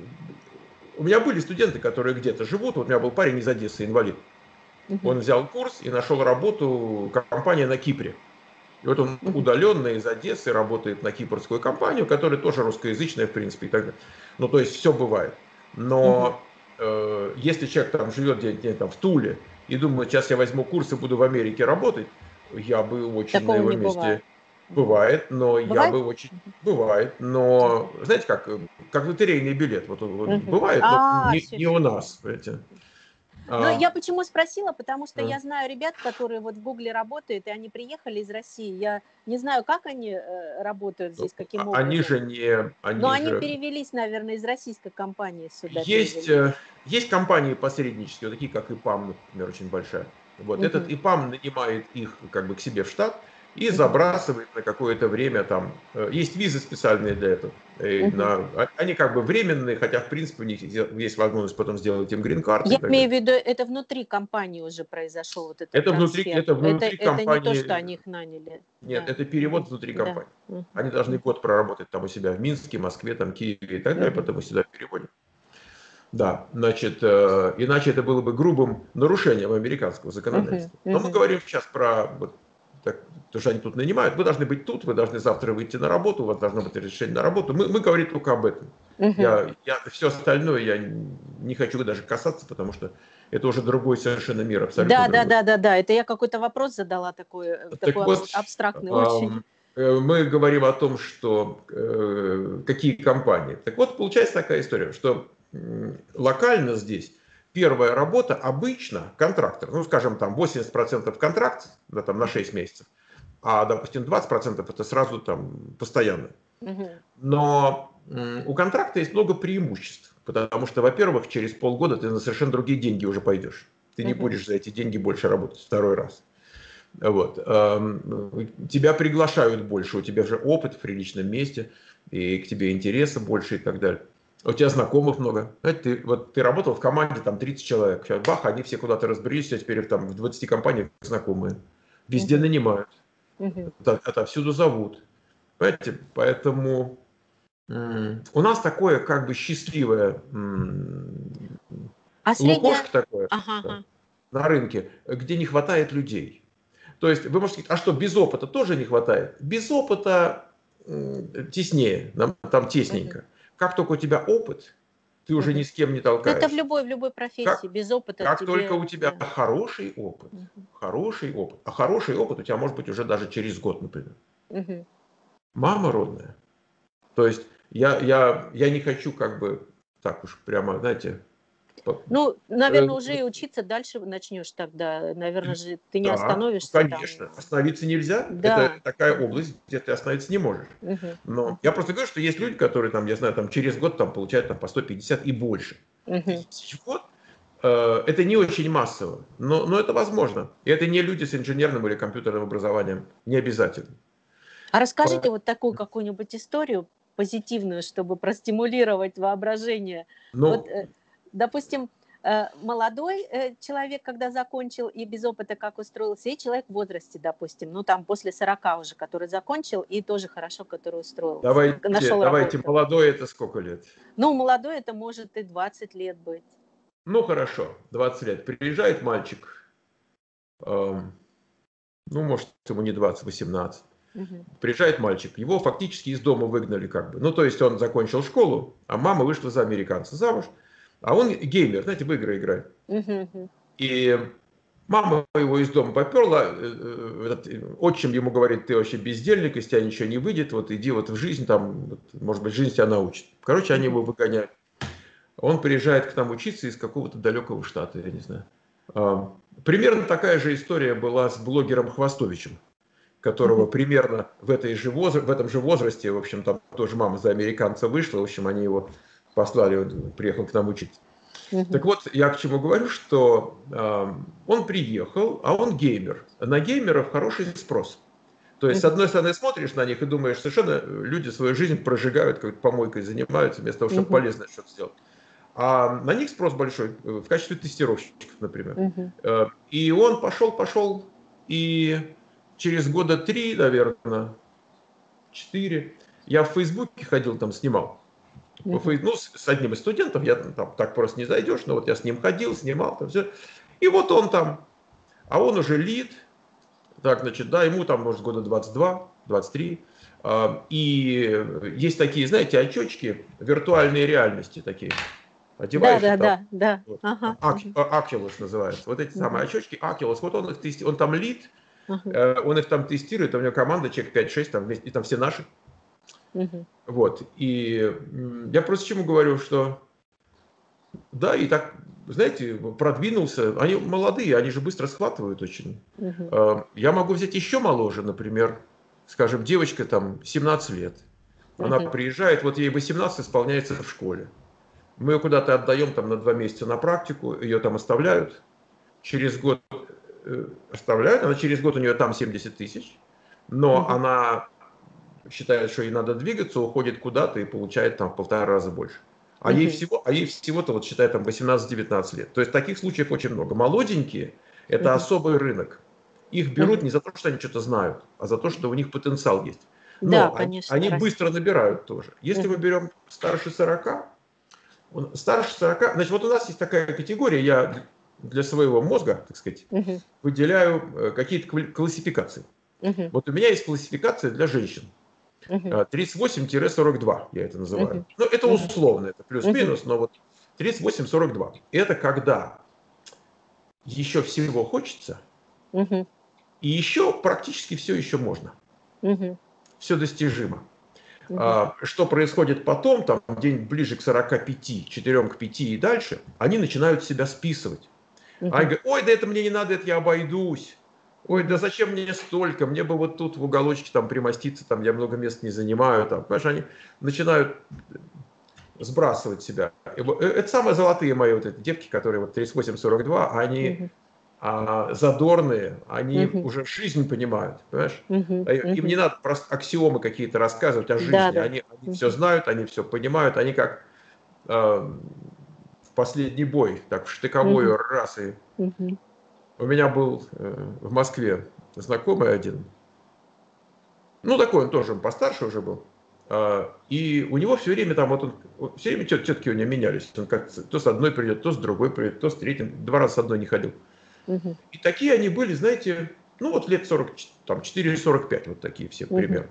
B: у меня были студенты, которые где-то живут. Вот у меня был парень из Одессы, инвалид.
A: Угу.
B: Он взял курс и нашел работу, компания на Кипре. И вот он
A: Угу.
B: удаленно из Одессы работает на кипрскую компанию, которая тоже русскоязычная, в принципе, и так далее. Ну, то есть все бывает. Но э, если человек там живет где-нибудь там в Туле и думает, сейчас я возьму курс и буду в Америке работать, я бы очень
A: Такого
B: на его
A: не
B: месте...
A: бывает.
B: Бывает, но
A: Бывает?
B: я бы очень... Бывает, но, знаете, как, как лотерейный билет. Вот, вот,
A: Угу.
B: бывает, но
A: А,
B: не,
A: все,
B: не
A: все,
B: у
A: все.
B: нас. Понимаете?
A: Ну,
B: А,
A: я почему спросила, потому что
B: а.
A: я знаю ребят, которые вот в Гугле работают, и они приехали из России. Я не знаю, как они э, работают здесь, каким образом.
B: Они же не... Они
A: Но они
B: же...
A: перевелись, наверное, из российской компании сюда.
B: Есть,
A: перевелись.
B: есть компании посреднические, такие как ИПАМ, например, очень большая. Вот
A: Угу.
B: этот ИПАМ нанимает их как бы к себе в штат и
A: Угу.
B: забрасывает на какое-то время там. Есть визы специальные для этого. И
A: Угу.
B: на, они как бы временные, хотя в принципе у них есть возможность потом сделать им грин-карты.
A: Я имею в виду, это внутри компании уже произошел вот этот
B: это
A: трансфер.
B: внутри, это внутри
A: это,
B: компании.
A: Это не то, что они их наняли.
B: Нет,
A: Да.
B: это перевод
A: Угу.
B: внутри
A: Да.
B: компании.
A: Угу.
B: Они должны год проработать там у себя в Минске, Москве, там, Киеве и так далее,
A: Угу.
B: потом сюда переводят. Да, значит, э, иначе это было бы грубым нарушением американского законодательства.
A: Uh-huh, uh-huh.
B: Но мы говорим сейчас про, вот, так, то, что они тут нанимают, вы должны быть тут, вы должны завтра выйти на работу, у вас должно быть решение на работу. Мы, мы говорим только об этом. Uh-huh. Я, я, все остальное я не хочу даже касаться, потому что это уже другой совершенно мир, абсолютно
A: да,
B: другой.
A: Да, да, да, да, это я какой-то вопрос задала такой,
B: так
A: такой
B: вот,
A: абстрактный
B: э,
A: очень.
B: Мы говорим о том, что э, какие компании. Так вот, получается такая история, что локально здесь первая работа обычно контрактор, ну, скажем, там восемьдесят процентов контракт, да, там на шесть месяцев, а, допустим, двадцать процентов это сразу там постоянно. Угу. Но у контракта есть много преимуществ, потому что, во-первых, через полгода ты на совершенно другие деньги уже пойдешь. Ты не угу. будешь за эти деньги больше работать второй раз. Вот. Тебя приглашают больше, у тебя же опыт в приличном месте, и к тебе интереса больше и так далее. У тебя знакомых много. Знаете, ты, вот, ты работал в команде, там тридцать человек, сейчас бах, они все куда-то разбрелись, а теперь там в двадцати компаниях знакомые. Везде uh-huh. нанимают, uh-huh. От, отовсюду зовут. Понимаете, поэтому М, У нас такое как бы счастливое м,
A: А средняя?
B: лукошко такое,
A: Ага,
B: да,
A: ага.
B: на рынке, где не хватает людей. То есть вы можете сказать, а что, без опыта тоже не хватает? Без опыта м, теснее, нам там
A: Мгм,
B: тесненько. Как только у тебя опыт, ты уже ни
A: мгм.
B: с кем не
A: Ну, это в
B: толкаешься.
A: любой, в любой профессии.
B: Как,
A: Без опыта
B: как только
A: тебе,
B: у тебя
A: да.
B: хороший опыт,
A: Мгм,
B: хороший опыт, а хороший опыт у тебя может быть уже даже через год, например.
A: мгм.
B: Мама родная. То есть я, я, я не хочу как бы так уж прямо, знаете, по-
A: Ну,
B: э,
A: наверное, уже и учиться дальше начнешь тогда. Наверное же, ты не
B: да, ну,
A: остановишься
B: конечно,
A: там.
B: остановиться нельзя. Это
A: Да.
B: такая
A: Мгм,
B: область, где ты остановиться не можешь.
A: мгм,
B: Но я
A: мгм,
B: просто говорю, что есть люди, которые там, я знаю, там через год там получают там по сто пятьдесят и больше
A: мгм.
B: тысяч в год. Э, Это не очень массово, но, но это возможно. И это не люди с инженерным или компьютерным образованием, не обязательно.
A: А расскажите
B: По-
A: вот такую какую-нибудь историю позитивную, чтобы простимулировать воображение. Вот,
B: Ну,
A: э, допустим, э, молодой, э, человек, когда закончил и без опыта как устроился, и человек в возрасте, допустим, ну, там после сорока уже, который закончил и тоже хорошо, который устроился,
B: давайте,
A: нашел
B: давайте,
A: работу.
B: молодой это сколько лет?
A: Ну, молодой это может и двадцать лет быть.
B: Ну, хорошо, двадцать лет. Приезжает мальчик, эм, ну, может, ему не двадцать, восемнадцать.
A: Мгм.
B: Приезжает мальчик, его фактически из дома выгнали как бы. Ну, то есть он закончил школу, а мама вышла за американца замуж, а он геймер, знаете, в игры играет.
A: Мгм, мгм.
B: И мама его из дома поперла, э, э, этот, э, отчим ему говорит, ты вообще бездельник, из тебя ничего не выйдет, вот иди вот в жизнь, там, вот, может быть, жизнь тебя научит. Короче, они
A: Мгм.
B: его выгоняют. Он приезжает к нам учиться из какого-то далекого штата, я не знаю. А, Примерно такая же история была с блогером Хвостовичем, которого
A: Мгм.
B: примерно в, этой же возра- в этом же возрасте, в общем, там тоже мама за американца вышла, в общем, они его послали, он приехал к нам учиться.
A: Мгм.
B: Так вот, я к чему говорю, что э, он приехал, а он геймер. На геймеров хороший спрос. То есть, с
A: Мгм.
B: одной стороны, смотришь на них и думаешь, совершенно люди свою жизнь прожигают, как помойкой занимаются, вместо того, чтобы
A: Мгм.
B: полезное что-то сделать. А на них спрос большой э, в качестве тестировщиков, например.
A: Мгм.
B: Э, И он пошел, пошел, и через года три, наверное, четыре, я в Фейсбуке ходил, там снимал. По
A: Мгм.
B: Фей- Ну, с с одним из студентов, я там так просто не зайдешь, но вот я с ним ходил, снимал, там все. И вот он там, а он уже лид, так, значит, да, ему там, может, года двадцать два, двадцать три. А, И есть такие, знаете, очечки виртуальной реальности такие.
A: Да,
B: Одеваешь и
A: да,
B: там,
A: да, да.
B: вот,
A: Ага.
B: Ак-
A: Мгм.
B: Oculus называется. Вот эти самые
A: Мгм.
B: очечки, Oculus, вот он их тести- он там лид,
A: Ага.
B: э, он их там тестирует, у него команда человек пять-шесть, там, вместе- и там все наши.
A: Мгм.
B: Вот. И м, я просто чему говорю, что да, и так, знаете, продвинулся. Они молодые, они же быстро схватывают очень.
A: Мгм.
B: Э, Я могу взять еще моложе, например, скажем, девочка там семнадцать лет. Она
A: Мгм.
B: приезжает, вот ей восемнадцать исполняется в школе. Мы ее куда-то отдаем там на два месяца на практику, ее там оставляют. Через год э, оставляют, она через год у нее там семьдесят тысяч, но
A: Мгм.
B: она считает, что ей надо двигаться, уходит куда-то и получает там в полтора раза больше. А ей
A: Мгм.
B: всего, а ей всего-то, вот считай, там восемнадцать-девятнадцать лет. То есть таких случаев очень много. Молоденькие – это
A: Мгм.
B: особый рынок. Их берут
A: Мгм.
B: не за то, что они что-то знают, а за то, что у них потенциал есть.
A: Да,
B: Но они,
A: конечно,
B: они быстро
A: расти.
B: набирают тоже. Если мы
A: Мгм.
B: берем старше сорока, он- старше сорока, значит, вот у нас есть такая категория, я для своего мозга, так сказать,
A: Мгм.
B: выделяю э, какие-то квали- классификации.
A: Мгм.
B: Вот у меня есть классификация для женщин.
A: Мгм.
B: Э, тридцать восемь сорок два, я это называю.
A: Мгм.
B: Ну, это
A: Мгм.
B: условно, это
A: Мгм.
B: плюс-минус, но вот тридцать восемь сорок два. Это когда еще всего хочется,
A: Мгм.
B: и еще практически все еще можно.
A: Мгм.
B: Все достижимо.
A: Мгм.
B: А, Что происходит потом, там, день ближе к сорока пяти, четырем к пяти и дальше, они начинают себя списывать. Они
A: Мгм.
B: говорят, ой, да это мне не надо, это я обойдусь. Ой, да
A: Мгм.
B: зачем мне столько? Мне бы вот тут в уголочке там примоститься, там я много мест не занимаю. Там. Понимаешь, они начинают сбрасывать себя. И вот, э, это самые золотые мои вот эти девки, которые вот тридцать восемь сорок два, они
A: Мгм.
B: а, задорные, они
A: Мгм.
B: уже жизнь понимают, понимаешь?
A: Мгм.
B: А им не
A: Мгм.
B: надо просто аксиомы какие-то рассказывать о
A: Да,
B: жизни.
A: да.
B: Они, они все
A: Мгм.
B: знают, они все понимают, они как э, в последний бой, так в штыковой
A: Мгм.
B: раз. И
A: Мгм.
B: у меня был э, в Москве знакомый один, ну такой он тоже, он постарше уже был. И у него все время там, вот он, все время тет, тетки у него менялись. Он как то с одной придет, то с другой придет, то с третьим. Два раза с одной не ходил. Uh-huh. И такие они были, знаете, ну вот лет сорок, там, четыре сорок пять, вот такие все uh-huh. примерно.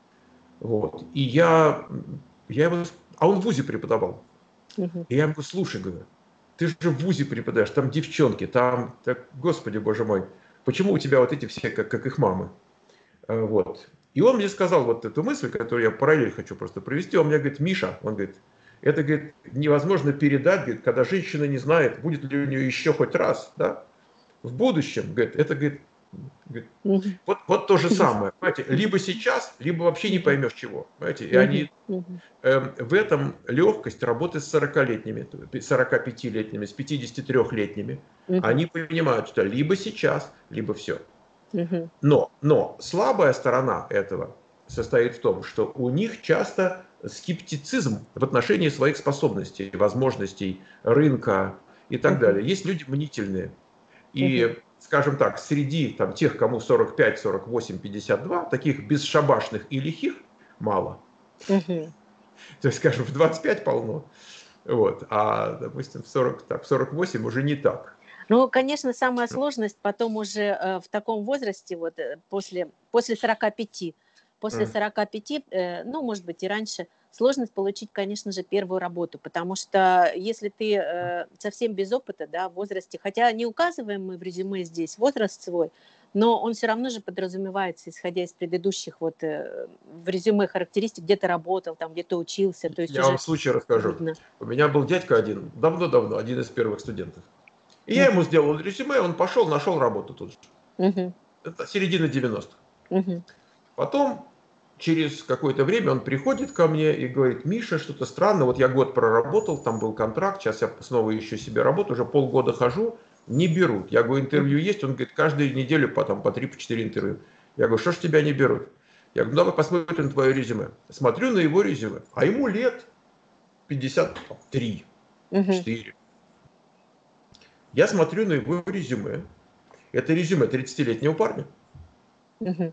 B: Вот. И я, я его, а он в ВУЗе преподавал. Uh-huh. И я ему говорю, слушай, говорю, ты же в ВУЗе преподаешь, там девчонки, там, так, господи, боже мой, почему у тебя вот эти все, как, как их мамы? Вот. И он мне сказал вот эту мысль, которую я параллель хочу просто провести. Он мне говорит, Миша, он говорит, это, говорит, невозможно передать, говорит, когда женщина не знает, будет ли у нее еще хоть раз, да, в будущем, говорит, это, говорит, говорит mm-hmm. вот, вот то же самое, понимаете, либо сейчас, либо вообще не поймешь чего, понимаете, и они, э, в этом легкость работы с сорокалетними, сорокапятилетними, с пятидесятитрёхлетними, mm-hmm. они понимают, что либо сейчас, либо все. Но, но слабая сторона этого состоит в том, что у них часто скептицизм в отношении своих способностей, возможностей рынка и так uh-huh. далее. Есть люди мнительные. И, uh-huh. скажем так, среди там, тех, кому сорок пять, сорок восемь, пятьдесят два, таких бесшабашных и лихих мало. Uh-huh. То есть, скажем, в двадцать пять полно, вот, а, допустим, в сорок, так, в сорок восемь уже не так.
A: Ну, конечно, самая сложность потом уже э, в таком возрасте, вот после, после сорока пяти, после сорока пяти, э, ну, может быть, и раньше, сложность получить, конечно же, первую работу, потому что если ты э, совсем без опыта, да, в возрасте, хотя не указываем мы в резюме здесь возраст свой, но он все равно же подразумевается, исходя из предыдущих вот э, в резюме характеристик, где ты работал, там, где ты учился. То есть
B: я вам случай расскажу. Видно. У меня был дядька один, давно-давно, один из первых студентов. И я ему сделал резюме, он пошел, нашел работу тут же. Uh-huh. Это середина девяностых. Uh-huh. Потом, через какое-то время он приходит ко мне и говорит, Миша, что-то странно, вот я год проработал, там был контракт, сейчас я снова ищу себе работу, уже полгода хожу, не берут. Я говорю, интервью есть? Он говорит, каждую неделю потом по три-четыре интервью. Я говорю, что ж тебя не берут? Я говорю, давай посмотрим на твое резюме. Смотрю на его резюме, а ему лет пятьдесят три, uh-huh. четыре. Я смотрю на его резюме. Это резюме тридцатилетнего парня. Uh-huh.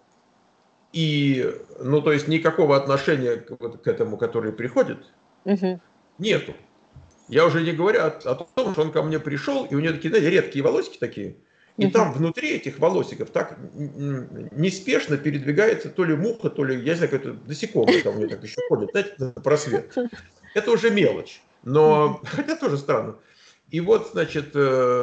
B: И, ну, то есть никакого отношения к, вот, к этому, который приходит, uh-huh. нету. Я уже не говорю о, о том, что он ко мне пришел, и у него такие, знаете, редкие волосики такие. И uh-huh. там внутри этих волосиков так неспешно передвигается то ли муха, то ли, я не знаю, какое-то насекомое там у него так еще ходит, знаете, на просвет. Это уже мелочь. Но, uh-huh. хотя тоже странно. И вот, значит,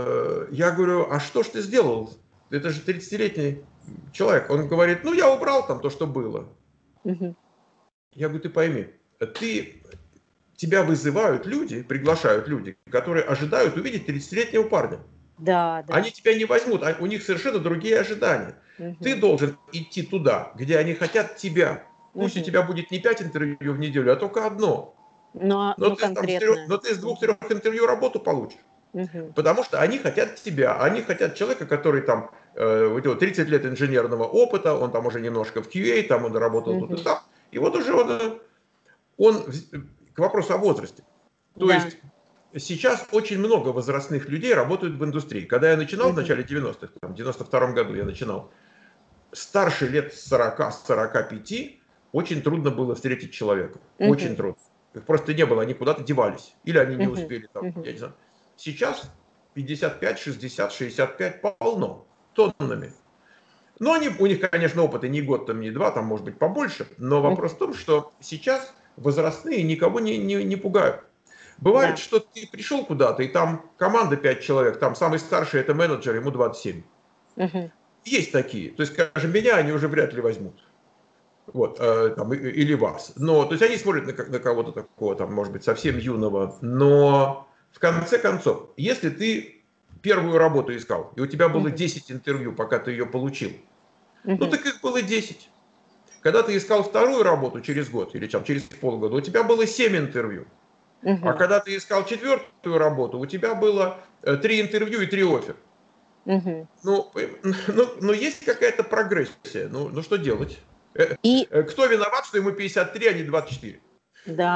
B: я говорю, а что ж ты сделал? Это же тридцатилетний человек. Он говорит, ну, я убрал там то, что было. Uh-huh. Я говорю, ты пойми, ты, тебя вызывают люди, приглашают люди, которые ожидают увидеть тридцатилетнего парня.
A: Да, да.
B: Они тебя не возьмут, у них совершенно другие ожидания. Uh-huh. Ты должен идти туда, где они хотят тебя. Пусть uh-huh. у тебя будет не пять интервью в неделю, а только одно.
A: Но,
B: но,
A: ну,
B: ты, там, трех, но ты из двух-трех интервью работу получишь. Uh-huh. Потому что они хотят тебя, они хотят человека, который там, э, у него тридцать лет инженерного опыта, он там уже немножко в кью эй, там он работал uh-huh. тут и там. И вот уже он, он, к вопросу о возрасте. То да. есть сейчас очень много возрастных людей работают в индустрии. Когда я начинал uh-huh. в начале девяностых, там, в девяносто втором году я начинал, старше лет сорока-сорока пяти очень трудно было встретить человека. Uh-huh. Очень трудно. Их просто не было, они куда-то девались. Или они не uh-huh. успели, там, uh-huh. я не знаю. Сейчас пятьдесят пять, шестьдесят, шестьдесят пять полно, тоннами. Но они, у них, конечно, опыта не год, там, не два, там может быть побольше. Но вопрос в том, что сейчас возрастные никого не, не, не пугают. Бывает, да. что ты пришел куда-то, и там команда пять человек, там самый старший это менеджер, ему двадцать семь. Uh-huh. Есть такие. То есть, скажем, меня они уже вряд ли возьмут. Вот, э, там, или вас. Но, то есть они смотрят на, на кого-то такого, там, может быть, совсем юного. Но в конце концов, если ты первую работу искал, и у тебя было десять интервью, пока ты ее получил, uh-huh. ну так их было десять. Когда ты искал вторую работу через год, или там, через полгода, у тебя было семь интервью. Uh-huh. А когда ты искал четвертую работу, у тебя было три интервью и три оффера. Uh-huh. Ну, ну, ну, есть какая-то прогрессия. Ну, ну что делать? И... Кто виноват, что ему пятьдесят три, а не двадцать четыре?
A: Да.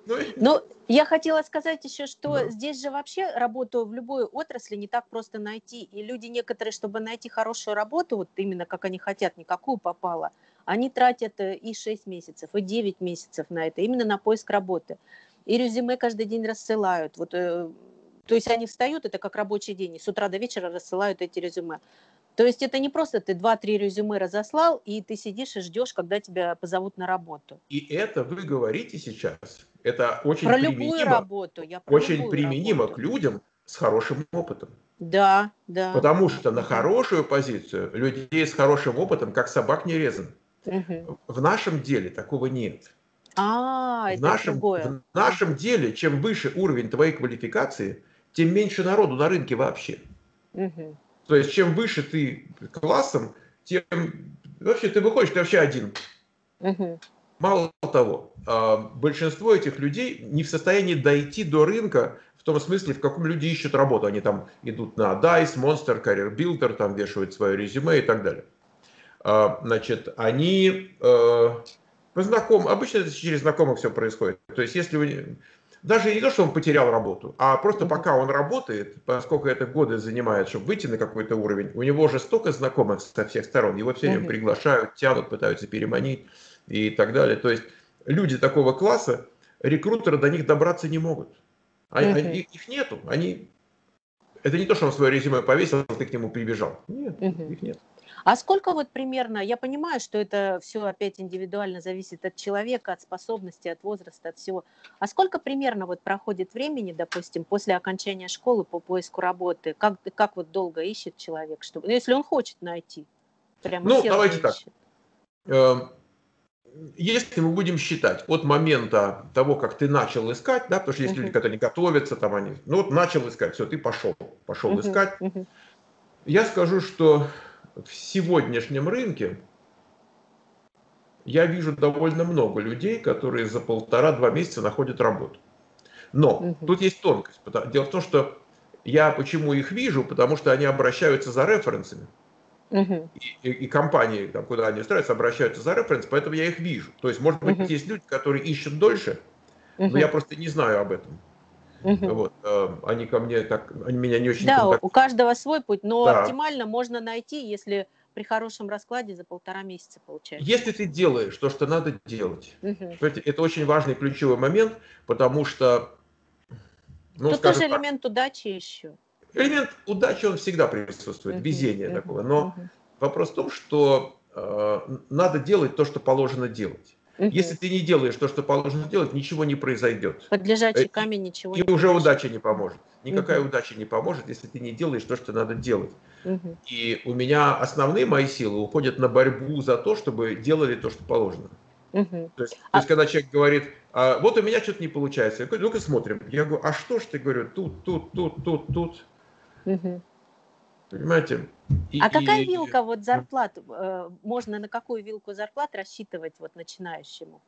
A: Ну, я хотела сказать еще, что
B: Да.
A: здесь же вообще работу в любой отрасли не так просто найти. И люди некоторые, чтобы найти хорошую работу, вот именно как они хотят, никакую попало, они тратят и шесть месяцев, и девять месяцев на это, именно на поиск работы. И резюме каждый день рассылают. Вот, э, то есть они встают, это как рабочий день, и с утра до вечера рассылают эти резюме. То есть это не просто ты два-три резюме разослал, и ты сидишь и ждешь, когда тебя позовут на работу.
B: И это вы говорите сейчас, это очень
A: Про любую
B: применимо,
A: работу, я про
B: очень
A: любую
B: применимо к
A: работу.
B: людям с хорошим опытом.
A: Да, да.
B: Потому что на
A: Мгм.
B: хорошую позицию людей с хорошим опытом, как собак не резан.
A: Мгм.
B: В нашем деле такого нет.
A: А,
B: В
A: это
B: нашем,
A: другое.
B: в нашем
A: Мгм.
B: деле, чем выше уровень твоей квалификации, тем меньше народу на рынке вообще.
A: Мгм.
B: То есть, чем выше ты классом, тем вообще ты выходишь, ты вообще один.
A: Мгм.
B: Мало того, а, большинство этих людей не в состоянии дойти до рынка в том смысле, в каком люди ищут работу. Они там идут на Dice, Monster, Career Builder, там вешают свое резюме и так далее. А, Значит, они э, по знаком, обычно это через знакомых все происходит. То есть, если вы, даже не то, что он потерял работу, а просто
A: Мгм.
B: пока он работает, поскольку это годы занимает, чтобы выйти на какой-то уровень, у него уже столько знакомых со всех сторон, его все время
A: Мгм.
B: приглашают, тянут, пытаются переманить и так далее. То есть, люди такого класса, рекрутеры до них добраться не могут. А- они-
A: Мгм.
B: их нету. Они, это не то, что он свое резюме повесил, ты к нему прибежал. Нет,
A: Мгм.
B: их нет.
A: А сколько вот примерно, я понимаю, что это все опять индивидуально зависит от человека, от способностей, от возраста, от всего. А сколько примерно вот проходит времени, допустим, после окончания школы по поиску работы? Как, как вот долго ищет человек, чтобы, ну, если он хочет найти, прям
B: Ну,
A: усердно
B: давайте так.
A: ищет?
B: Эм, Если мы будем считать от момента того, как ты начал искать, да, потому что есть люди,
A: Мгм.
B: которые не готовятся, там они, ну вот начал искать, все, ты пошел, пошел
A: Мгм.
B: искать.
A: Мгм.
B: Я скажу, что в сегодняшнем рынке я вижу довольно много людей, которые за полтора-два месяца находят работу. Но
A: Мгм.
B: тут есть тонкость. Дело в том, что я почему их вижу, потому что они обращаются за референсами.
A: Мгм.
B: И, и, и компании, там, куда они устраиваются, обращаются за референс, поэтому я их вижу. То есть, может быть,
A: Мгм.
B: есть люди, которые ищут дольше, но я
A: Мгм.
B: просто не знаю об этом.
A: Мгм.
B: Вот, э, они ко мне так, они меня не очень
A: Да, у у
B: контактируют.
A: каждого свой путь, но
B: Да.
A: оптимально можно найти, если при хорошем раскладе за полтора месяца получается.
B: Если ты делаешь то, что надо делать,
A: Мгм.
B: понимаете, это очень важный ключевой момент, потому что, ну,
A: Тут
B: скажем
A: тоже
B: так,
A: элемент удачи еще.
B: элемент удачи, он всегда присутствует,
A: Мгм.
B: везение такое.
A: Мгм.
B: Но
A: Мгм.
B: вопрос в том, что э, надо делать то, что положено делать. Если
A: Мгм.
B: ты не делаешь то, что положено делать, ничего не произойдет.
A: Под
B: Э,
A: лежачий
B: И,
A: камень ничего
B: и
A: не
B: уже
A: положить.
B: удача не поможет. Никакая
A: Мгм.
B: удача не поможет, если ты не делаешь то, что надо делать.
A: Мгм.
B: И у меня основные мои силы уходят на борьбу за то, чтобы делали то, что положено.
A: Мгм.
B: То есть, то
A: А,
B: есть когда человек говорит, а, вот у меня что-то не получается, я говорю, ну-ка смотрим. Я говорю, а что ж ты, говорю, тут, тут, тут, тут, тут.
A: мгм.
B: Понимаете?
A: А какая
B: И,
A: вилка вот зарплат, э, можно на какую вилку зарплат рассчитывать вот начинающему?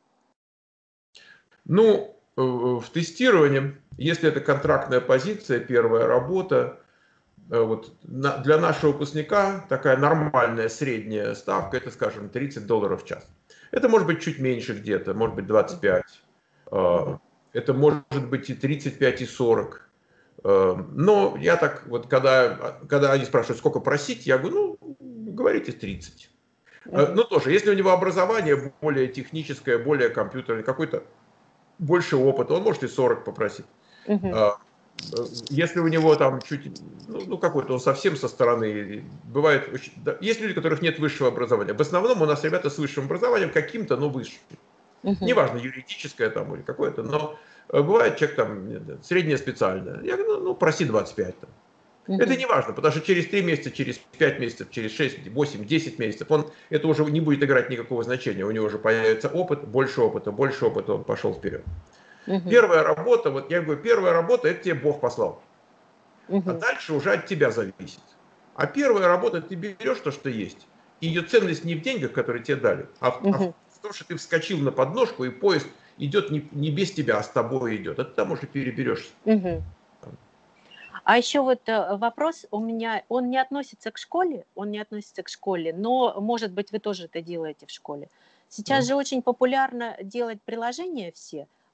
B: ну, э, в тестировании, если это контрактная позиция, первая работа, э, вот на- для нашего выпускника такая нормальная средняя ставка, это, скажем, тридцать долларов в час. Это может быть чуть меньше где-то, может быть двадцать
A: Мгм.
B: пять. э,
A: Мгм.
B: Это может быть и тридцать пять, и сорок. Э, Но я так вот, когда, когда они спрашивают, сколько просить, я говорю, ну, говорите тридцать. Э,
A: Мгм.
B: Ну, тоже, если у него образование более техническое, более компьютерное, какой-то больше опыта, он может и сорок попросить.
A: Мгм.
B: А, э, Если у него там чуть, ну, ну какой-то, он совсем со стороны, бывает, очень, да, есть люди, у которых нет высшего образования. В основном у нас ребята с высшим образованием каким-то, но высшим.
A: Мгм.
B: Неважно, юридическое там или какое-то, но э, бывает человек там нет, среднее специальное. Я говорю, ну, ну проси двадцать пять там. Это
A: Мгм.
B: не важно, потому что через три месяца, через пять месяцев, через шесть, восемь, десять месяцев он, это уже не будет играть никакого значения. У него уже появится опыт, больше опыта, больше опыта, он пошел вперед.
A: Мгм.
B: Первая работа, вот я говорю, первая работа, это тебе Бог послал. А
A: Мгм.
B: дальше уже от тебя зависит. А первая работа, ты берешь то, что есть. И ее ценность не в деньгах, которые тебе дали, а в, а
A: Мгм.
B: в том, что ты вскочил на подножку, и поезд идет не, не без тебя, а с тобой идет. А ты там уже переберешься.
A: Мгм. А еще вот э, вопрос у меня, он не относится к школе, он не относится к школе, но, может быть, вы тоже это делаете в школе. Сейчас
B: Ну,
A: же очень популярно делать приложения все.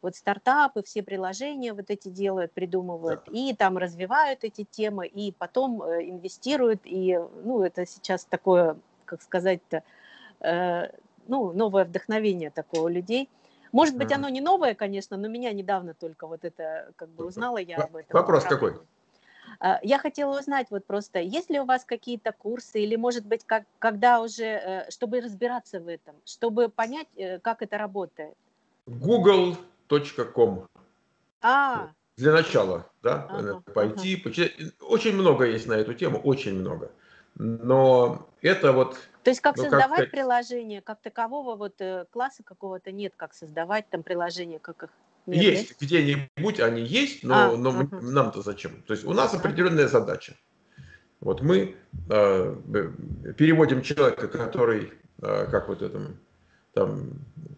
A: Вот стартапы, все приложения вот эти делают, придумывают,
B: Да.
A: и там развивают эти темы, и потом инвестируют, и, ну, это сейчас такое, как сказать-то, э, ну, новое вдохновение такое у людей. Может быть, оно не новое, конечно, но меня недавно только вот это, как бы, узнала я об этом
B: Вопрос
A: направлении.
B: какой?
A: Я хотела узнать вот просто, есть ли у вас какие-то курсы, или, может быть, как, когда уже, чтобы разбираться в этом, чтобы понять, как это работает?
B: гугл точка ком.
A: А,
B: Для начала, да,
A: ага, ага.
B: пойти, почитать. Очень много есть на эту тему, очень много. Но это вот,
A: То есть как
B: ну как
A: создавать
B: сказать,
A: приложение, как такового вот класса какого-то нет, как создавать там приложение, как их нет, да?
B: есть где-нибудь они есть, но,
A: А,
B: но
A: ага,
B: нам-то зачем? То есть у нас
A: ага.
B: определенная задача. Вот мы э, переводим человека, который, э, как вот этому, там,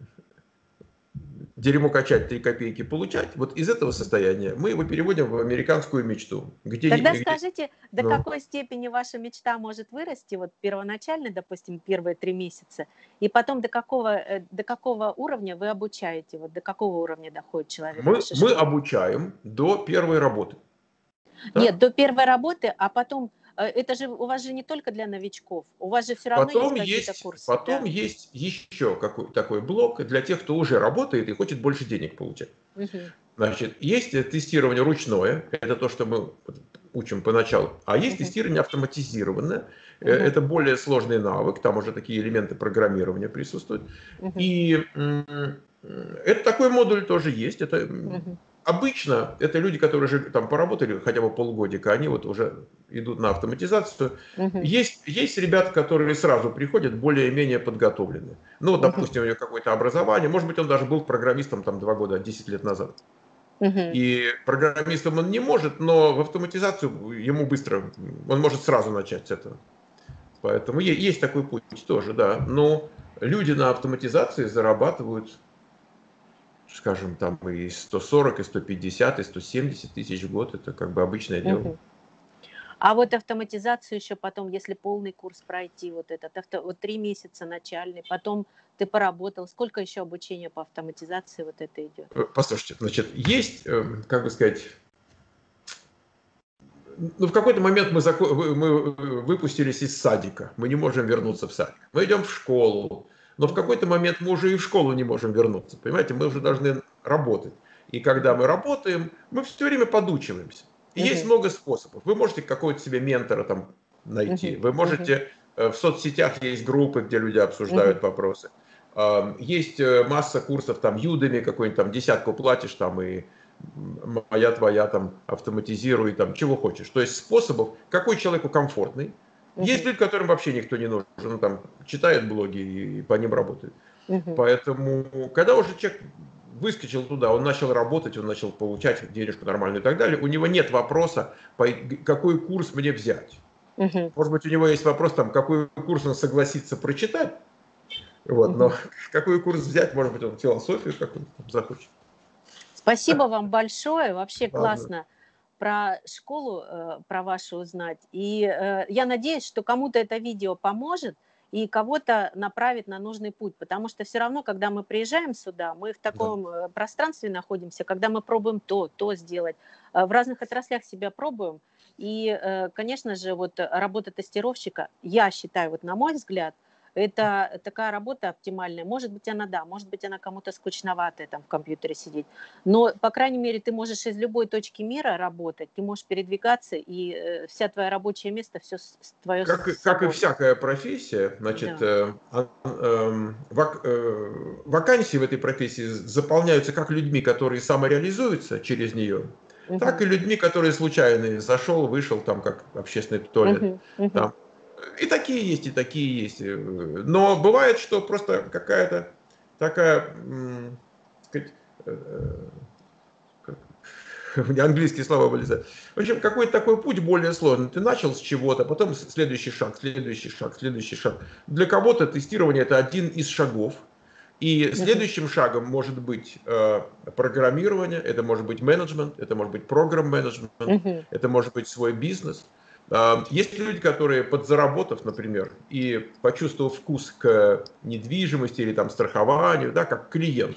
B: дерьмо качать, три копейки получать, вот из этого состояния мы его переводим в американскую мечту. Где,
A: Тогда
B: где,
A: скажите, до
B: ну,
A: какой степени ваша мечта может вырасти, вот первоначально, допустим, первые три месяца, и потом до какого, до какого уровня вы обучаете, вот до какого уровня доходит человек в
B: мы,
A: вашей
B: мы
A: школе?
B: обучаем до первой работы.
A: Нет,
B: Да?
A: до первой работы, а потом, это же у вас же не только для новичков, у вас же все равно есть
B: Потом
A: какие-то
B: есть,
A: курсы,
B: потом
A: да.
B: есть еще какой такой блок для тех, кто уже работает и хочет больше денег получать.
A: Угу.
B: Значит, есть тестирование ручное, это то, что мы учим поначалу, а есть
A: Угу.
B: тестирование автоматизированное,
A: Угу.
B: это более сложный навык, там уже такие элементы программирования присутствуют.
A: Угу.
B: И это такой модуль тоже есть, это
A: Угу.
B: обычно это люди, которые уже там поработали хотя бы полгодика, они вот уже идут на автоматизацию.
A: Угу.
B: Есть, есть ребята, которые сразу приходят более-менее подготовленные. Ну, вот, допустим, у него какое-то образование, может быть, он даже был программистом там два года, десять лет назад.
A: Угу.
B: И программистом он не может, но в автоматизацию ему быстро, он может сразу начать с этого. Поэтому есть такой путь тоже, да. Но люди на автоматизации зарабатывают, скажем, там и сто сорок, и сто пятьдесят, и сто семьдесят тысяч в год. Это как бы обычное дело.
A: Угу. А вот автоматизацию еще потом, если полный курс пройти, вот этот, авто, вот три месяца начальный, потом ты поработал, сколько еще обучения по автоматизации вот это идет?
B: Послушайте, значит, есть, как бы сказать, ну, в какой-то момент мы, зако... мы выпустились из садика, мы не можем вернуться в садик. Мы идем в школу, но в какой-то момент мы уже и в школу не можем вернуться, понимаете, мы уже должны работать. И когда мы работаем, мы все время подучиваемся. И есть много способов. Вы можете какого-то себе ментора там найти, вы можете, в соцсетях есть группы, где люди обсуждают вопросы. Есть масса курсов, там, Udemy какой-нибудь, там, десятку платишь, там, и моя твоя там автоматизируй, там, чего хочешь. То есть способов, какой человеку комфортный. Uh-huh. Есть люди, которым вообще никто не нужен, ну, там, читают блоги и по ним работают. Uh-huh. Поэтому, когда уже человек выскочил туда, он начал работать, он начал получать денежку нормальную и так далее, у него нет вопроса, какой курс мне взять. Uh-huh. Может быть, у него есть вопрос, там, какой курс он согласится прочитать, вот, uh-huh. но какой курс взять, может быть, он философию какую-то захочет.
A: Спасибо вам большое, вообще классно про школу, про вашу узнать. И я надеюсь, что кому-то это видео поможет и кого-то направит на нужный путь, потому что все равно, когда мы приезжаем сюда, мы в таком да. пространстве находимся, когда мы пробуем то, то сделать, в разных отраслях себя пробуем. И, конечно же, вот работа тестировщика, я считаю, вот на мой взгляд, это такая работа оптимальная. Может быть, она, да, может быть, она кому-то скучноватая там в компьютере сидеть. Но, по крайней мере, ты можешь из любой точки мира работать, ты можешь передвигаться, и э, вся твоя рабочее место, все твое
B: как,
A: с собой.
B: Как и всякая профессия, значит, да. э, э, вак, э, вакансии в этой профессии заполняются как людьми, которые самореализуются через нее, угу. так и людьми, которые случайно зашел, вышел, там, как общественный туалет. Угу, угу. Там. И такие есть, и такие есть. Но бывает, что просто какая-то такая, так сказать, английские слова вылезают. В общем, какой-то такой путь более сложный. Ты начал с чего-то, потом следующий шаг, следующий шаг, следующий шаг. Для кого-то тестирование – это один из шагов. И следующим шагом может быть э, программирование, это может быть менеджмент, это может быть программ-менеджмент, uh-huh. это может быть свой бизнес. Э, есть люди, которые, подзаработав, например, и почувствовав вкус к недвижимости или там страхованию, да, как клиент,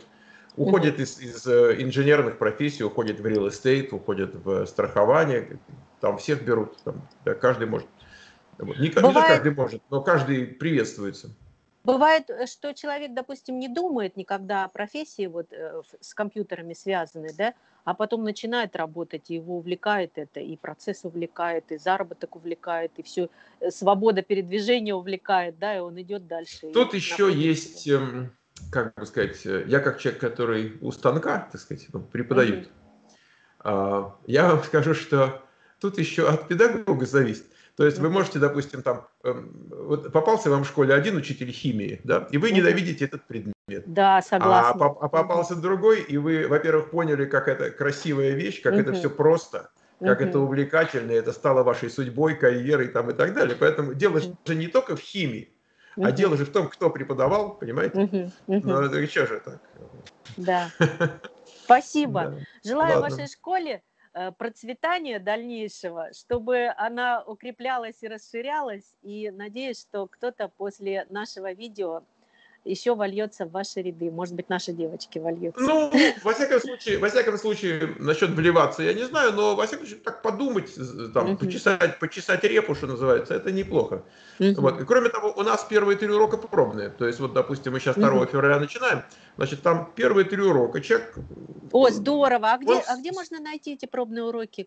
B: Уходят из, из инженерных профессий, уходят в real estate, уходят в страхование. Там всех берут, там, да, каждый может. Вот. Не, не же каждый может, но каждый приветствуется.
A: Бывает, что человек, допустим, не думает никогда о профессии вот, с компьютерами связанной, да, а потом начинает работать, и его увлекает это, и процесс увлекает, и заработок увлекает, и все, свобода передвижения увлекает, да, и он идет дальше.
B: Тут еще есть, себя. Как бы сказать, я как человек, который у станка, так сказать, ну, преподает, угу. Я вам скажу, что тут еще от педагога зависит. То есть вы можете, допустим, там, вот попался вам в школе один учитель химии, да, и вы ненавидите этот предмет.
A: Да, согласна.
B: А, а попался другой, и вы, во-первых, поняли, как это красивая вещь, как это все просто, как это увлекательно, это стало вашей судьбой, карьерой там, и так далее. Поэтому дело же не только в химии, а дело же в том, кто преподавал, понимаете? Ну, это что же так?
A: Да. Спасибо. Желаю вашей школе процветания дальнейшего, чтобы она укреплялась и расширялась, и надеюсь, что кто-то после нашего видео еще вольется в ваши ряды. Может быть, наши девочки вольются.
B: Ну, во всяком случае, во всяком случае, насчет вливаться я не знаю, но во всяком случае, так подумать, там, uh-huh. почесать, почесать репу, что называется, это неплохо. Uh-huh. Вот. И, кроме того, у нас первые три урока пробные. То есть, вот, допустим, мы сейчас второго uh-huh. февраля начинаем, значит, там первые три урока. Человек...
A: О, здорово! А где, он... а где можно найти эти пробные уроки?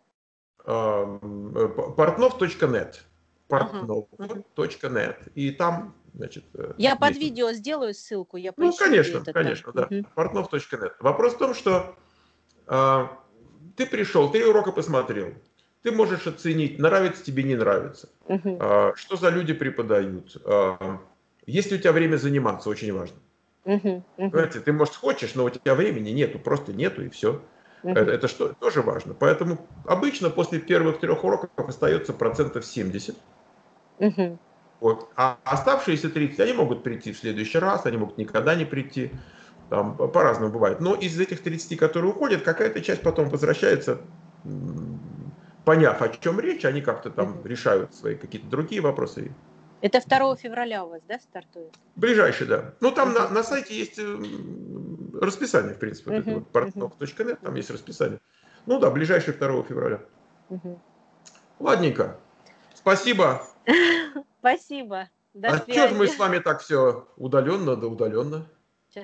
B: портнов точка нет. портнов точка нет. Uh-huh. И там... Значит,
A: я
B: есть...
A: под видео сделаю ссылку, я
B: поищу. Ну, конечно,
A: это
B: конечно,
A: там.
B: да. портнов точка нет. Вопрос в том, что э, ты пришел, три урока посмотрел. Ты можешь оценить, нравится тебе, не нравится. Uh-huh. Э, что за люди преподают. Э, есть ли у тебя время заниматься, очень важно. Uh-huh. Uh-huh. Понимаете, ты, может, хочешь, но у тебя времени нету, просто нету, и все. Uh-huh. Это, это что, тоже важно. Поэтому обычно после первых трех уроков остается процентов семьдесят. Uh-huh. Вот. А оставшиеся тридцать, они могут прийти в следующий раз, они могут никогда не прийти, там по-разному бывает. Но из этих тридцати, которые уходят, какая-то часть потом возвращается, поняв, о чем речь, они как-то там mm-hmm. решают свои какие-то другие вопросы.
A: Это второго февраля у вас, да, стартует?
B: Ближайший, да. Ну, там mm-hmm. на, на сайте есть расписание, в принципе, mm-hmm. вот портнов точка нет, там есть расписание. Ну да, ближайший второго февраля. Mm-hmm. Ладненько. Спасибо.
A: Спасибо. До
B: а
A: связи.
B: что мы с вами так все удаленно, да удаленно?